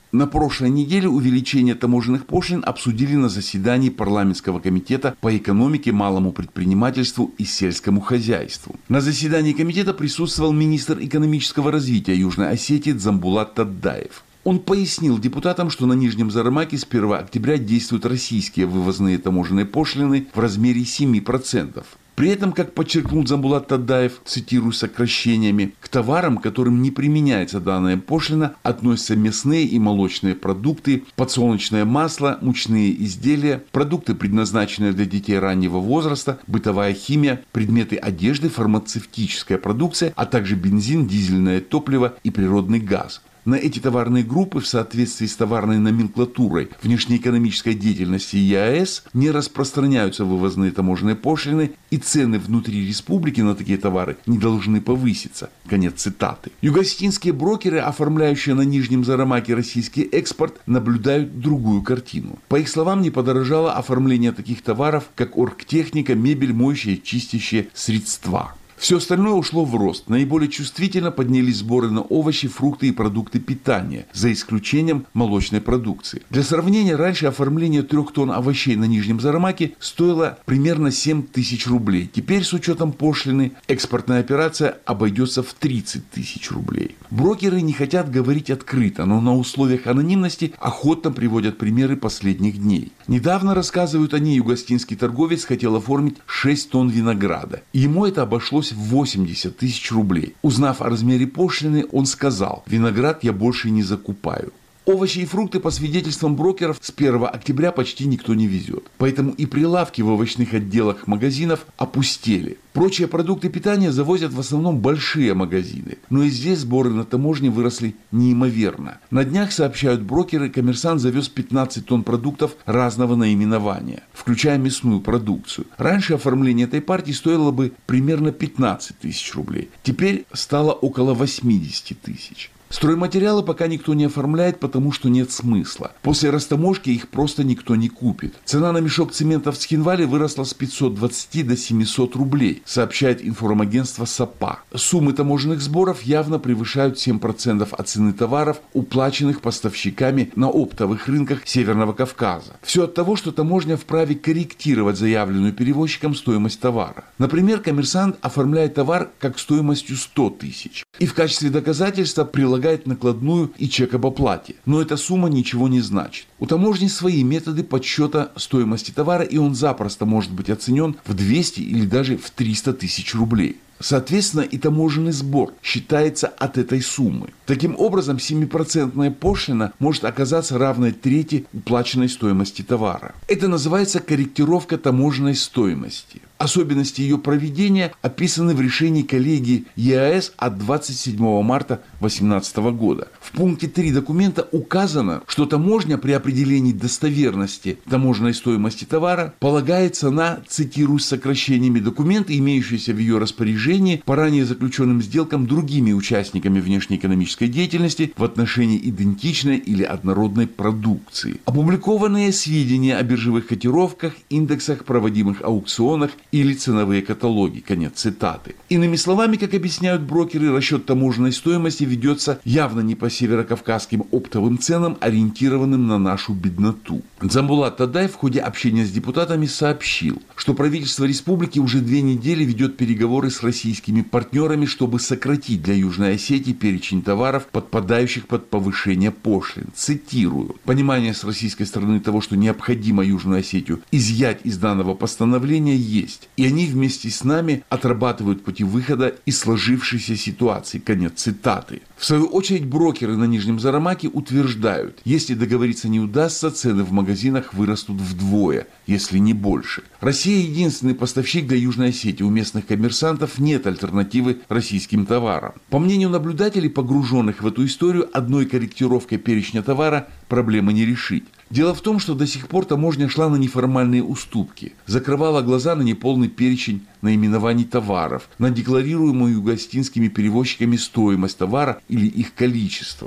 На прошлой неделе увеличение таможенных пошлин обсудили на заседании парламентского комитета по экономике, малому предпринимательству и сельскому хозяйству. На заседании комитета присутствовал министр экономического развития Южной Осетии Дзамбулат Таддаев. Он пояснил депутатам, что на Нижнем Зарымаке с 1 октября действуют российские вывозные таможенные пошлины в размере 7%. При этом, как подчеркнул Дзамбулат Таддаев, цитирую сокращениями, к товарам, которым не применяется данная пошлина, относятся мясные и молочные продукты, подсолнечное масло, мучные изделия, продукты, предназначенные для детей раннего возраста, бытовая химия, предметы одежды, фармацевтическая продукция, а также бензин, дизельное топливо и природный газ. На эти товарные группы в соответствии с товарной номенклатурой внешнеэкономической деятельности ЕАЭС не распространяются вывозные таможенные пошлины, и цены внутри республики на такие товары не должны повыситься. Конец цитаты. Юго-осетинские брокеры, оформляющие на Нижнем Зарымаке российский экспорт, наблюдают другую картину. По их словам, не подорожало оформление таких товаров, как оргтехника, мебель, моющие и чистящие средства. Все остальное ушло в рост. Наиболее чувствительно поднялись сборы на овощи, фрукты и продукты питания, за исключением молочной продукции. Для сравнения, раньше оформление 3 тонн овощей на Нижнем Зарымаке стоило примерно 7 тысяч рублей. Теперь, с учетом пошлины, экспортная операция обойдется в 30 тысяч рублей. Брокеры не хотят говорить открыто, но на условиях анонимности охотно приводят примеры последних дней. Недавно, рассказывают они, юго-осетинский торговец хотел оформить 6 тонн винограда. Ему это обошлось в 80 тысяч рублей. Узнав о размере пошлины, он сказал: «Виноград я больше не закупаю». Овощи и фрукты, по свидетельствам брокеров, с 1 октября почти никто не везет. Поэтому и прилавки в овощных отделах магазинов опустели. Прочие продукты питания завозят в основном большие магазины. Но и здесь сборы на таможне выросли неимоверно. На днях, сообщают брокеры, «Коммерсант» завез 15 тонн продуктов разного наименования, включая мясную продукцию. Раньше оформление этой партии стоило бы примерно 15 тысяч рублей. Теперь стало около 80 тысяч. Стройматериалы пока никто не оформляет, потому что нет смысла. После растаможки их просто никто не купит. Цена на мешок цемента в Цхинвале выросла с 520 до 700 рублей, сообщает информагентство САПА. Суммы таможенных сборов явно превышают 7% от цены товаров, уплаченных поставщиками на оптовых рынках Северного Кавказа. Все от того, что таможня вправе корректировать заявленную перевозчиком стоимость товара. Например, «Коммерсант» оформляет товар как стоимостью 100 тысяч. И в качестве доказательства прилагает накладную и чек об оплате. Но эта сумма ничего не значит. У таможни свои методы подсчета стоимости товара, и он запросто может быть оценен в 200 или даже в 300 тысяч рублей. Соответственно, и таможенный сбор считается от этой суммы. Таким образом, 7% пошлина может оказаться равной трети уплаченной стоимости товара. Это называется корректировка таможенной стоимости. Особенности ее проведения описаны в решении коллегии ЕАЭС от 27 марта 2018 года. В пункте 3 документа указано, что таможня при определении достоверности таможенной стоимости товара полагается на, цитирую с сокращениями, документы, имеющиеся в ее распоряжении по ранее заключенным сделкам другими участниками внешнеэкономической деятельности в отношении идентичной или однородной продукции. Опубликованные сведения о биржевых котировках, индексах, проводимых аукционах или ценовые каталоги. Конец цитаты. Иными словами, как объясняют брокеры, расчет таможенной стоимости ведется явно не по северокавказским оптовым ценам, ориентированным на нашу бедноту. Дзамбулат Таддаев в ходе общения с депутатами сообщил, что правительство республики уже 2 недели ведет переговоры с российскими партнерами, чтобы сократить для Южной Осетии перечень товаров, подпадающих под повышение пошлин. Цитирую: «Понимание с российской стороны того, что необходимо Южную Осетию изъять из данного постановления, есть. И они вместе с нами отрабатывают пути выхода из сложившейся ситуации». Конец цитаты. В свою очередь, брокеры на Нижнем Зарымаке утверждают, если договориться не удастся, цены в магазинах вырастут вдвое, если не больше. Россия единственный поставщик для Южной Осетии. У местных коммерсантов нет альтернативы российским товарам. По мнению наблюдателей, погруженных в эту историю, одной корректировкой перечня товара проблемы не решить. Дело в том, что до сих пор таможня шла на неформальные уступки, закрывала глаза на неполный перечень наименований товаров, на декларируемую юго-осетинскими перевозчиками стоимость товара или их количество.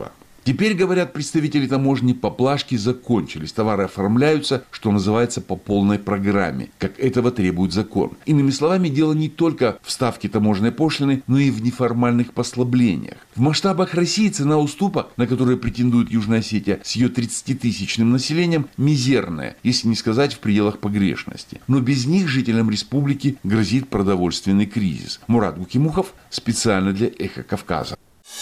Теперь, говорят представители таможни, поблажки закончились. Товары оформляются, что называется, по полной программе, как этого требует закон. Иными словами, дело не только в ставке таможенной пошлины, но и в неформальных послаблениях. В масштабах России цена уступок, на которые претендует Южная Осетия с ее 30-тысячным населением, мизерная, если не сказать в пределах погрешности. Но без них жителям республики грозит продовольственный кризис. Мурат Гукимухов специально для «Эхо Кавказа».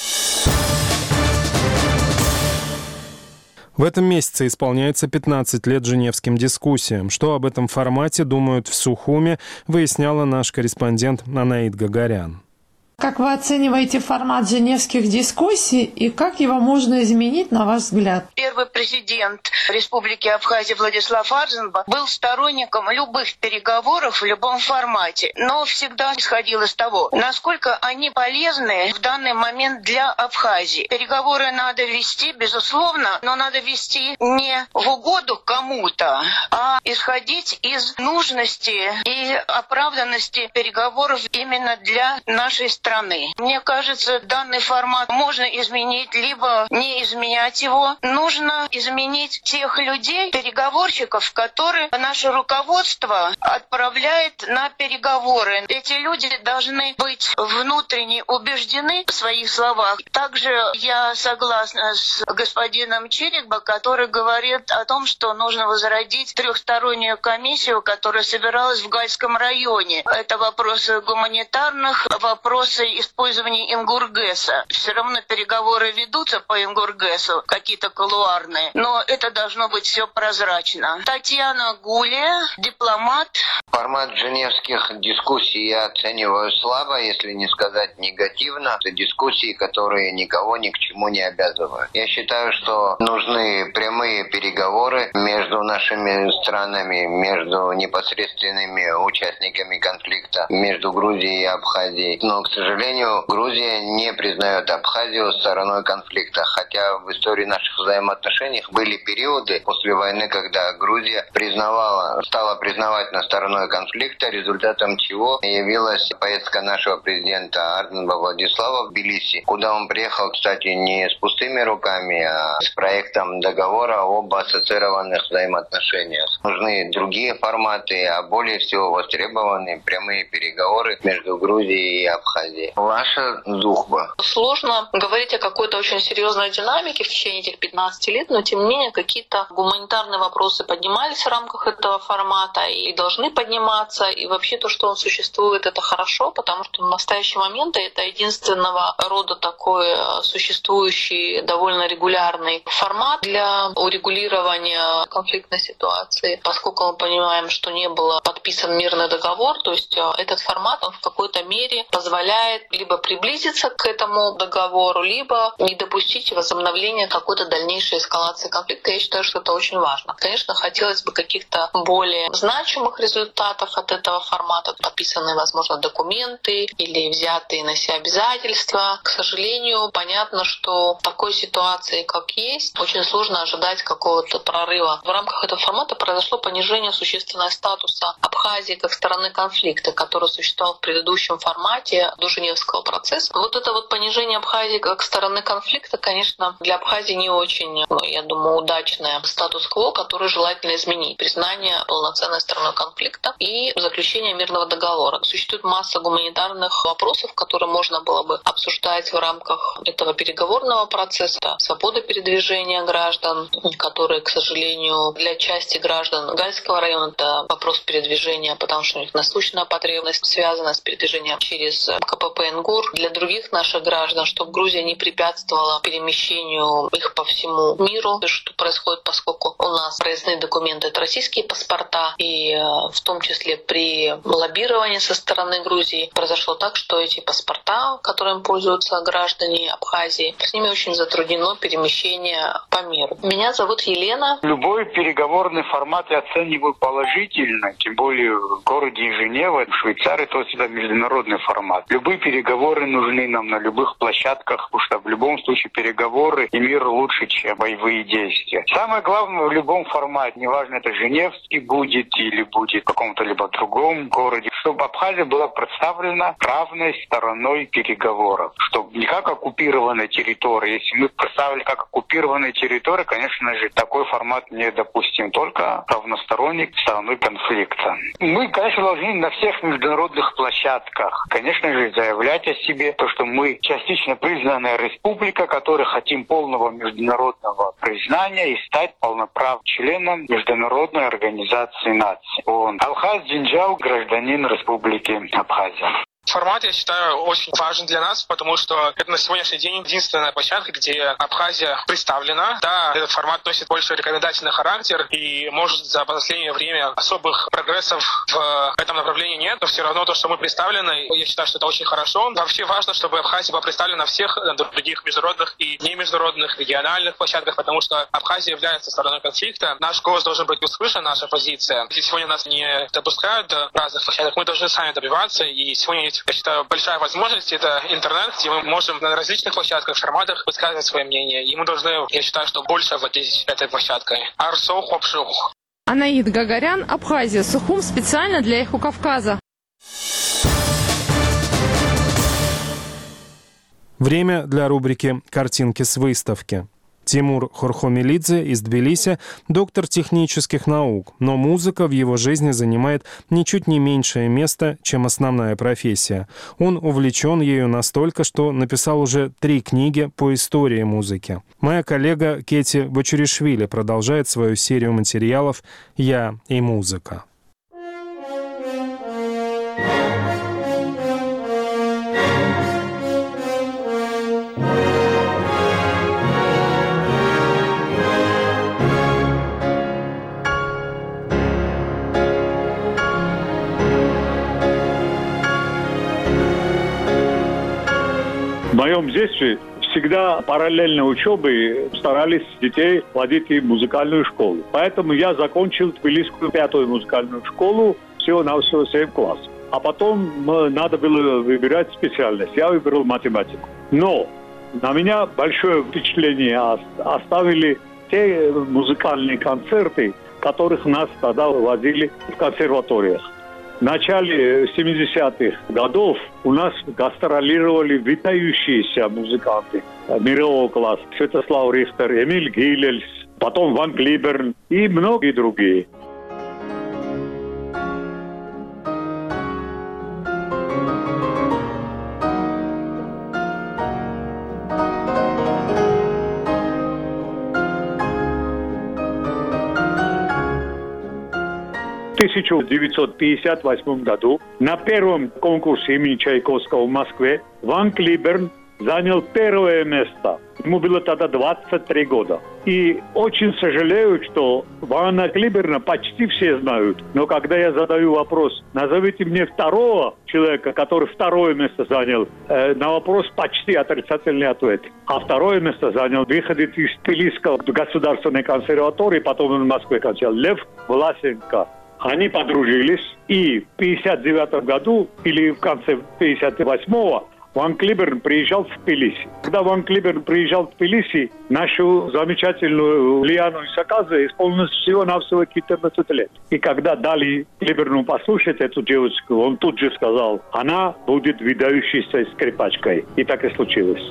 В этом месяце исполняется 15 лет Женевским дискуссиям. Что об этом формате думают в Сухуме, выясняла наш корреспондент Анаид Гагарян. Как вы оцениваете формат женевских дискуссий и как его можно изменить, на ваш взгляд? Первый президент Республики Абхазия Владислав Арзенбах был сторонником любых переговоров в любом формате, но всегда исходил из того, насколько они полезны в данный момент для Абхазии. Переговоры надо вести, безусловно, но надо вести не в угоду кому-то, а исходить из нужности и оправданности переговоров именно для нашей страны. Мне кажется, данный формат можно изменить, либо не изменять его. Нужно изменить тех людей, переговорщиков, которые наше руководство отправляет на переговоры. Эти люди должны быть внутренне убеждены в своих словах. Также я согласна с господином Чирикбо, который говорит о том, что нужно возродить трехстороннюю комиссию, которая собиралась в Гальском районе. Это вопросы гуманитарных, вопросы использования Ингургэса. Все равно переговоры ведутся по Ингургэсу, какие-то кулуарные, но это должно быть все прозрачно. Татьяна Гулия, дипломат. Формат женевских дискуссий я оцениваю слабо, если не сказать негативно. Это дискуссии, которые никого ни к чему не обязывают. Я считаю, что нужны прямые переговоры между нашими странами, между непосредственными участниками конфликта, между Грузией и Абхазией. Но, к сожалению, Грузия не признает Абхазию стороной конфликта, хотя в истории наших взаимоотношений были периоды после войны, когда Грузия стала признавать на стороной конфликта, результатом чего явилась поездка нашего президента Арзенбаха Владислава в Тбилиси, куда он приехал, кстати, не с пустыми руками, а с проектом договора об ассоциированных взаимоотношениях. Нужны другие форматы, а более всего востребованы прямые переговоры между Грузией и Абхазией. Ваша Зухба. Сложно говорить о какой-то очень серьезной динамике в течение этих 15 лет, но тем не менее какие-то гуманитарные вопросы поднимались в рамках этого формата и должны подниматься. И вообще то, что он существует, это хорошо, потому что в настоящий момент это единственного рода такой существующий довольно регулярный формат для урегулирования конфликтной ситуации. Поскольку мы понимаем, что не было подписан мирный договор, то есть этот формат он в какой-то мере позволяет либо приблизиться к этому договору, либо не допустить возобновления какой-то дальнейшей эскалации конфликта. Я считаю, что это очень важно. Конечно, хотелось бы каких-то более значимых результатов от этого формата, подписанные, возможно, документы или взятые на себя обязательства. К сожалению, понятно, что в такой ситуации, как есть, очень сложно ожидать какого-то прорыва. В рамках этого формата произошло понижение существенного статуса Абхазии как стороны конфликта, который существовал в предыдущем формате до Женевского процесса. Вот это вот понижение Абхазии как стороны конфликта, конечно, для Абхазии не очень, я думаю, удачное статус-кво, который желательно изменить. Признание полноценной стороной конфликта и заключение мирного договора. Существует масса гуманитарных вопросов, которые можно было бы обсуждать в рамках этого переговорного процесса. Свобода передвижения граждан, которые, к сожалению, для части граждан Гальского района это вопрос передвижения, потому что у них насущная потребность связана с передвижением через КПП «Ингур». Для других наших граждан, чтобы Грузия не препятствовала перемещению их по всему миру, что происходит, поскольку у нас проездные документы — это российские паспорта, и в том числе при лоббировании со стороны Грузии произошло так, что эти паспорта, которыми пользуются граждане Абхазии, с ними очень затруднено перемещение по миру. Меня зовут Елена. Любой переговорный формат я оцениваю положительно, тем более были в городе Женева, в Швейцарии, то есть это международный формат. Любые переговоры нужны нам на любых площадках, потому что в любом случае переговоры и мир лучше, чем боевые действия. Самое главное в любом формате, неважно, это Женевский будет или будет в каком-то либо другом городе, чтобы Абхазия была представлена равной стороной переговоров, чтобы не как оккупированная территория. Если мы представили как оккупированная территория, конечно же, такой формат недопустим, только равносторонней стороной конфликта. Мы, конечно, должны на всех международных площадках, конечно же, заявлять о себе, то, что мы частично признанная республика, которая хотим полного международного признания и стать полноправным членом Международной организации наций ООН. Алхаз Джинджал, гражданин Республики Абхазия. Формат, я считаю, очень важен для нас, потому что это на сегодняшний день единственная площадка, где Абхазия представлена. Да, этот формат носит больше рекомендательный характер, и, может, за последнее время особых прогрессов в этом направлении нет, но все равно то, что мы представлены, я считаю, что это очень хорошо. Вообще важно, чтобы Абхазия была представлена на всех других международных и немеждународных региональных площадках, потому что Абхазия является стороной конфликта. Наш голос должен быть услышан, наша позиция. Если сегодня нас не допускают до разных площадок, мы должны сами добиваться, и сегодня есть, я считаю, большая возможность — это интернет, где мы можем на различных площадках, форматах высказывать свое мнение. И мы должны, я считаю, что больше владеть этой площадкой. Арсо Хопшух. Анаид Гагарян, Абхазия, Сухум, специально для Эхо Кавказа. Время для рубрики «Картинки с выставки». Тимур Хорхомелидзе из Тбилиси – доктор технических наук, но музыка в его жизни занимает ничуть не меньшее место, чем основная профессия. Он увлечен ею настолько, что написал уже 3 книги по истории музыки. Моя коллега Кети Бочуришвили продолжает свою серию материалов «Я и музыка». В моем детстве всегда параллельно учебе старались детей водить в музыкальную школу. Поэтому я закончил Тбилисскую 5-ю музыкальную школу, всего-навсего 7 классов. А потом надо было выбирать специальность. Я выбрал математику. Но на меня большое впечатление оставили те музыкальные концерты, которых нас тогда водили в консерваториях. В начале 70-х годов у нас гастролировали выдающиеся музыканты мирового класса. Святослав Рихтер, Эмиль Гилельс, потом Ван Клиберн и многие другие. В 1958 году на первом конкурсе имени Чайковского в Москве Ван Клиберн занял 1-е место. Ему было тогда 23 года. И очень сожалею, что Вана Клиберна почти все знают. Но когда я задаю вопрос, назовите мне 2-го человека, который 2-е место занял, на вопрос почти отрицательный ответ. А 2-е место занял выходец из Тбилисской государственной консерватории, потом он в Москве кончал, Лев Власенко. Они подружились, и в 1959 году, или в конце 1958-го, Ван Клиберн приезжал в Тбилиси. Когда Ван Клиберн приезжал в Тбилиси, нашу замечательную Лиану Исаказе исполнилось всего-навсего 14 лет. И когда дали Клиберну послушать эту девочку, он тут же сказал, она будет выдающейся скрипачкой. И так и случилось.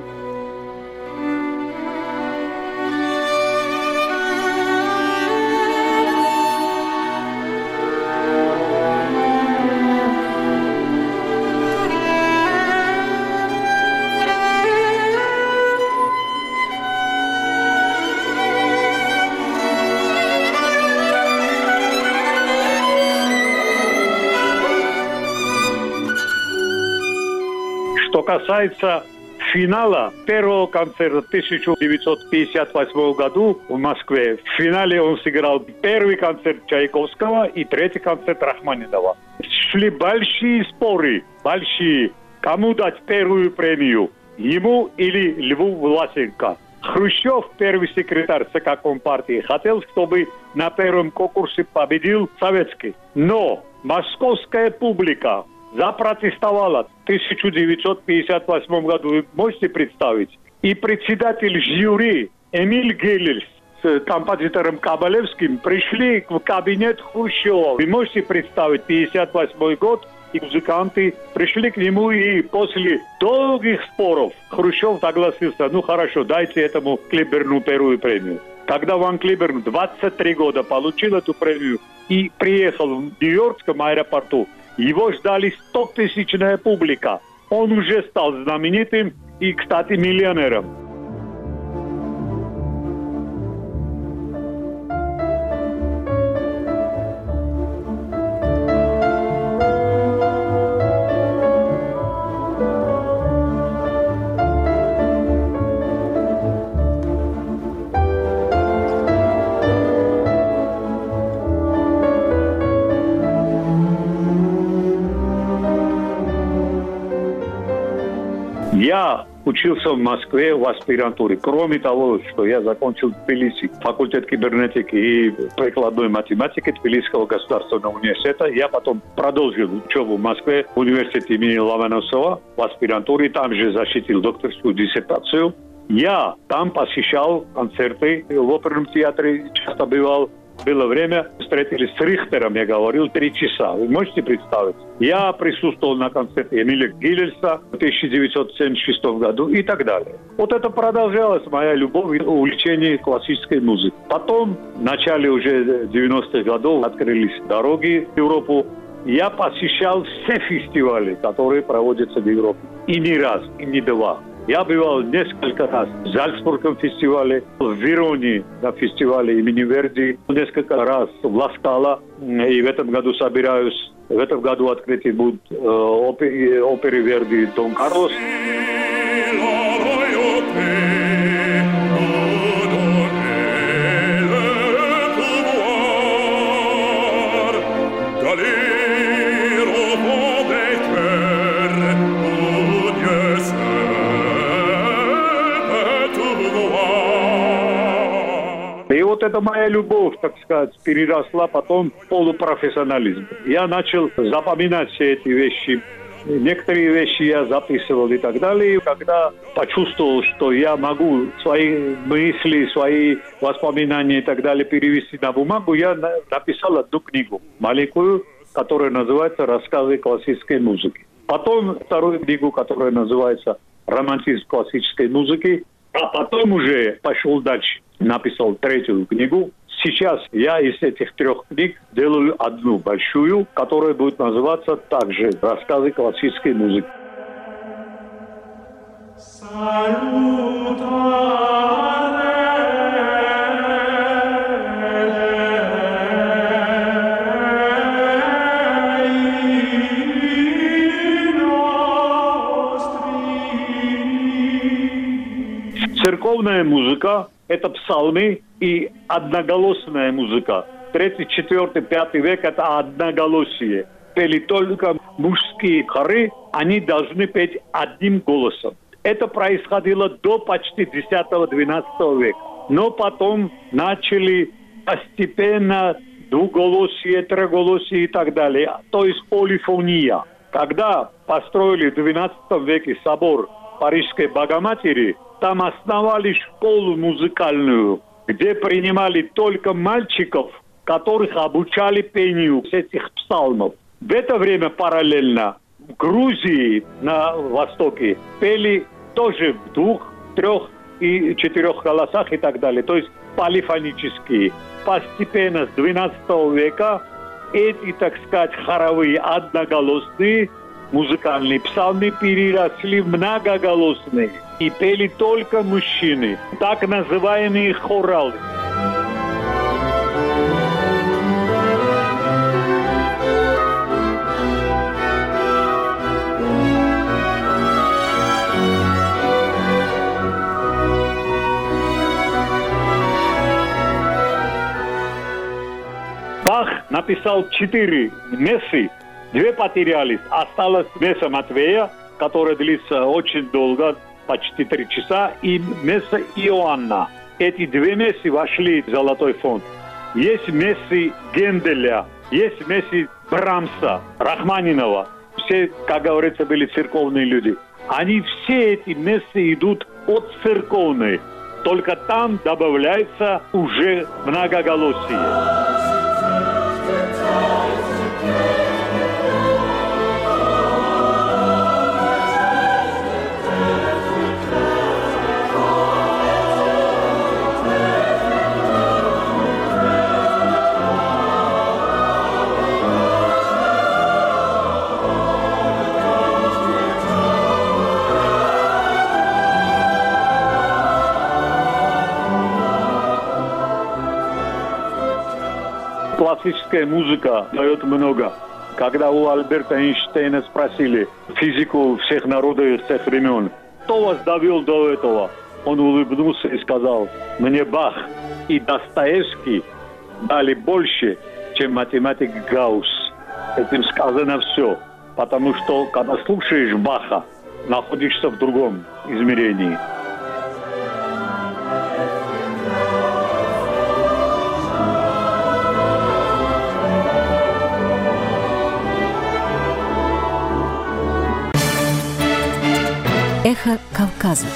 Что касается финала первого концерта 1958 году в Москве, в финале он сыграл 1-й концерт Чайковского и 3-й концерт Рахманинова. Шли большие споры, большие. Кому дать 1-ю премию? Ему или Льву Власенко? Хрущев, первый секретарь ЦК Компартии, хотел, чтобы на первом конкурсе победил советский. Но московская публика запротестовала в 1958 году. Вы можете представить? И председатель жюри Эмиль Гелельс с композитором Кабалевским пришли в кабинет Хрущева. Вы можете представить, 1958 год, и музыканты пришли к нему, и после долгих споров Хрущев согласился: ну хорошо, дайте этому Клиберну первую премию. Когда Ван Клиберн 23 года получил эту премию и приехал в Нью-Йоркском аэропорту, его ждали 100-тысячная публика. Он уже стал знаменитым и, кстати, миллионером. Я учился в Москве в аспирантуре. Кроме того, что я закончил в Тбилиси факультет кибернетики и прикладной математики Тбилисского государственного университета, я потом продолжил учебу в Москве в университете имени Ломоносова в аспирантуре. Там же защитил докторскую диссертацию. Я там посещал концерты в оперном театре, часто бывал. Было время, встретились с Рихтером, я говорил, 3 часа. Вы можете представить? Я присутствовал на концерте Эмиля Гиллельса в 1976 году и так далее. Вот это продолжалась моя любовь и увлечение классической музыкой. Потом, в начале уже 90-х годов, открылись дороги в Европу. Я посещал все фестивали, которые проводятся в Европе. И не раз, и не два. Я бывал несколько раз в Зальцбургском фестивале, в Вероне на фестивале имени Верди, несколько раз в Ла-Скала. И в этом году собираюсь, в этом году открытие будет оперы Верди «Дон Карлос». И вот эта моя любовь, так сказать, переросла потом в полупрофессионализм. Я начал запоминать все эти вещи. Некоторые вещи я записывал и так далее. И когда почувствовал, что я могу свои мысли, свои воспоминания и так далее перевести на бумагу, я написал одну книгу маленькую, которая называется «Рассказы классической музыки». Потом вторую книгу, которая называется «Романтизм классической музыки». А потом уже пошел дальше. Написал 3-ю книгу. Сейчас я из этих 3 книг делаю одну большую, которая будет называться также «Рассказы классической музыки». Церковная музыка – это псалмы и одноголосная музыка. 3, 4, 5 век – это одноголосие. Пели только мужские хоры, они должны петь одним голосом. Это происходило до почти 10-12 века. Но потом начали постепенно двуголосие, троголосие и так далее. То есть полифония. Когда построили в 12 веке собор Парижской Богоматери, там основали школу музыкальную, где принимали только мальчиков, которых обучали пению этих псалмов. В это время параллельно в Грузии на востоке пели тоже в 2, 3 и 4 голосах и так далее. То есть полифонические. Постепенно с 12 века эти, так сказать, хоровые одноголосные музыкальные псалмы переросли в многоголосные. И пели только мужчины, так называемые хоралы. Бах написал 4 мессы, 2 потерялись. Осталась месса Матвея, которая длится очень долго, почти 3 часа, и Месса Иоанна. Эти 2 Мессы вошли в Золотой фонд. Есть Мессы Генделя, есть Мессы Брамса, Рахманинова. Все, как говорится, были церковные люди. Они все эти Мессы идут от церковной. Только там добавляется уже многоголосие. Классическая музыка дает много. Когда у Альберта Эйнштейна спросили физику всех народов и всех времен, кто вас довел до этого, он улыбнулся и сказал: мне Бах и Достоевский дали больше, чем математик Гаусс. Этим сказано все. Потому что, когда слушаешь Баха, находишься в другом измерении. Эхо Кавказа.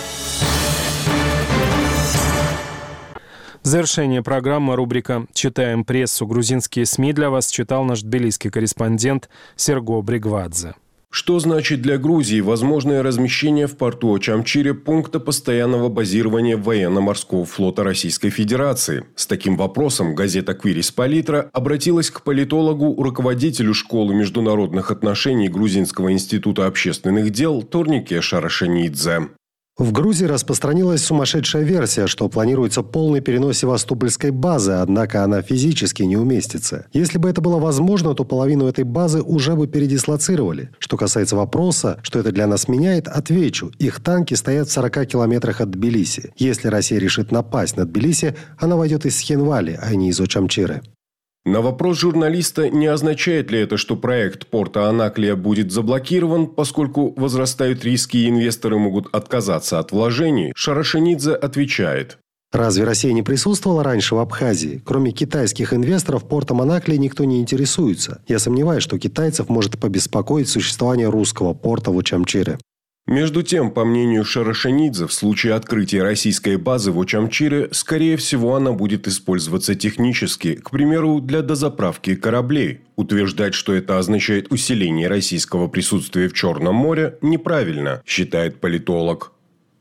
Завершение программы, рубрика «Читаем прессу». Грузинские СМИ для вас читал наш тбилисский корреспондент Серго Бригвадзе. Что значит для Грузии возможное размещение в порту Очамчире пункта постоянного базирования военно-морского флота Российской Федерации? С таким вопросом газета «Квирис Палитра» обратилась к политологу, руководителю школы международных отношений Грузинского института общественных дел Торнике Шарашенидзе. В Грузии распространилась сумасшедшая версия, что планируется полный перенос Севастопольской базы, однако она физически не уместится. Если бы это было возможно, то половину этой базы уже бы передислоцировали. Что касается вопроса, что это для нас меняет, отвечу. Их танки стоят в 40 километрах от Тбилиси. Если Россия решит напасть на Тбилиси, она войдет из Схенвали, а не из Очамчиры. На вопрос журналиста, не означает ли это, что проект порта Анаклия будет заблокирован, поскольку возрастают риски и инвесторы могут отказаться от вложений, Шарашенидзе отвечает. Разве Россия не присутствовала раньше в Абхазии? Кроме китайских инвесторов, портом Анаклия никто не интересуется. Я сомневаюсь, что китайцев может побеспокоить существование русского порта в Очамчире. Между тем, по мнению Шарашенидзе, в случае открытия российской базы в Очамчире, скорее всего, она будет использоваться технически, к примеру, для дозаправки кораблей. Утверждать, что это означает усиление российского присутствия в Черном море, неправильно, считает политолог.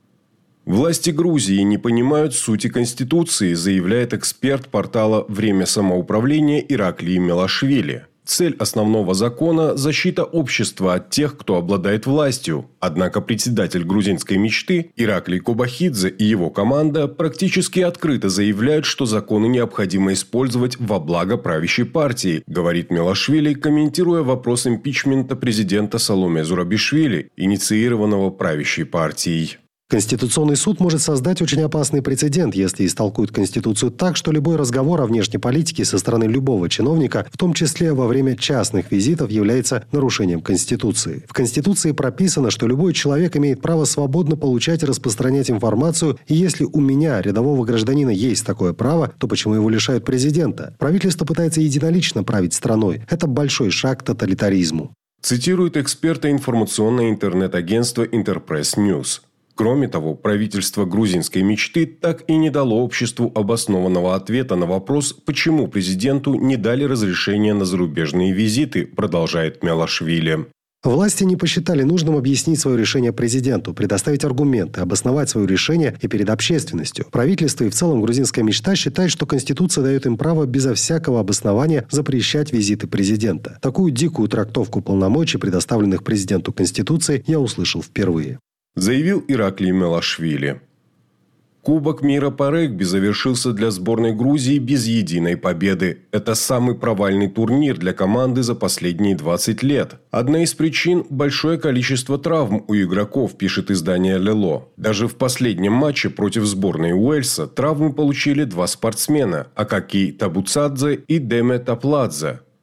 Власти Грузии не понимают сути Конституции, заявляет эксперт портала «Время самоуправления» Ираклий Мелашвили. Цель основного закона – защита общества от тех, кто обладает властью. Однако председатель грузинской мечты Ираклий Кобахидзе и его команда практически открыто заявляют, что законы необходимо использовать во благо правящей партии, говорит Мелашвили, комментируя вопрос импичмента президента Саломе Зурабишвили, инициированного правящей партией. Конституционный суд может создать очень опасный прецедент, если истолкует Конституцию так, что любой разговор о внешней политике со стороны любого чиновника, в том числе во время частных визитов, является нарушением Конституции. В Конституции прописано, что любой человек имеет право свободно получать и распространять информацию, и если у меня, рядового гражданина, есть такое право, то почему его лишают президента? Правительство пытается единолично править страной. Это большой шаг к тоталитаризму. Цитирует эксперта информационное интернет-агентство Интерпресс Ньюс. Кроме того, правительство грузинской мечты так и не дало обществу обоснованного ответа на вопрос, почему президенту не дали разрешения на зарубежные визиты, продолжает Мелашвили. Власти не посчитали нужным объяснить свое решение президенту, предоставить аргументы, обосновать свое решение и перед общественностью. Правительство и в целом грузинская мечта считает, что Конституция дает им право безо всякого обоснования запрещать визиты президента. Такую дикую трактовку полномочий, предоставленных президенту Конституции, я услышал впервые. Заявил Ираклий Мелашвили. Кубок мира по регби завершился для сборной Грузии без единой победы. Это самый провальный турнир для команды за последние 20 лет. Одна из причин – большое количество травм у игроков, пишет издание «Лело». Даже в последнем матче против сборной Уэльса травмы получили 2 спортсмена – Акаки Табуцадзе и Деме Тапладзе.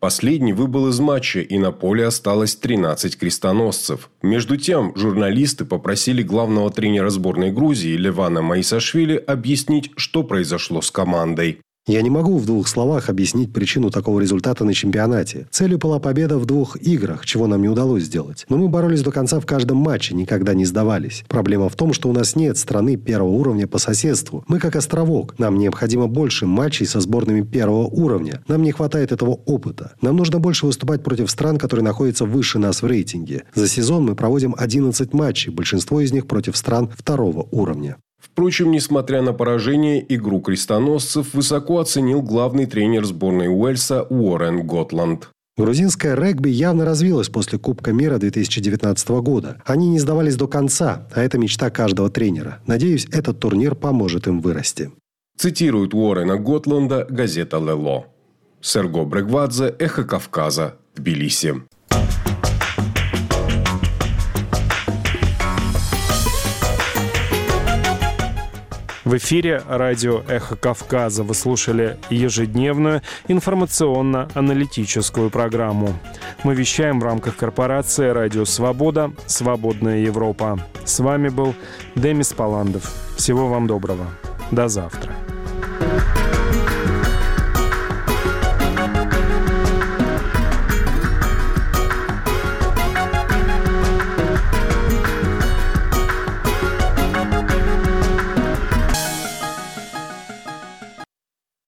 Последний выбыл из матча, и на поле осталось 13 крестоносцев. Между тем, журналисты попросили главного тренера сборной Грузии Левана Маисашвили объяснить, что произошло с командой. Я не могу в 2 словах объяснить причину такого результата на чемпионате. Целью была победа в 2 играх, чего нам не удалось сделать. Но мы боролись до конца в каждом матче, никогда не сдавались. Проблема в том, что у нас нет страны первого уровня по соседству. Мы как островок. Нам необходимо больше матчей со сборными первого уровня. Нам не хватает этого опыта. Нам нужно больше выступать против стран, которые находятся выше нас в рейтинге. За сезон мы проводим 11 матчей, большинство из них против стран второго уровня. Впрочем, несмотря на поражение, игру крестоносцев высоко оценил главный тренер сборной Уэльса Уоррен Готланд. Грузинское регби явно развилось после Кубка мира 2019 года. Они не сдавались до конца, а это мечта каждого тренера. Надеюсь, этот турнир поможет им вырасти. Цитирует Уоррена Готланда газета «Лело». Серго Брегвадзе, «Эхо Кавказа», Тбилиси. В эфире радио «Эхо Кавказа». Вы слушали ежедневную информационно-аналитическую программу. Мы вещаем в рамках корпорации «Радио Свобода. Свободная Европа». С вами был Демис Паландов. Всего вам доброго. До завтра.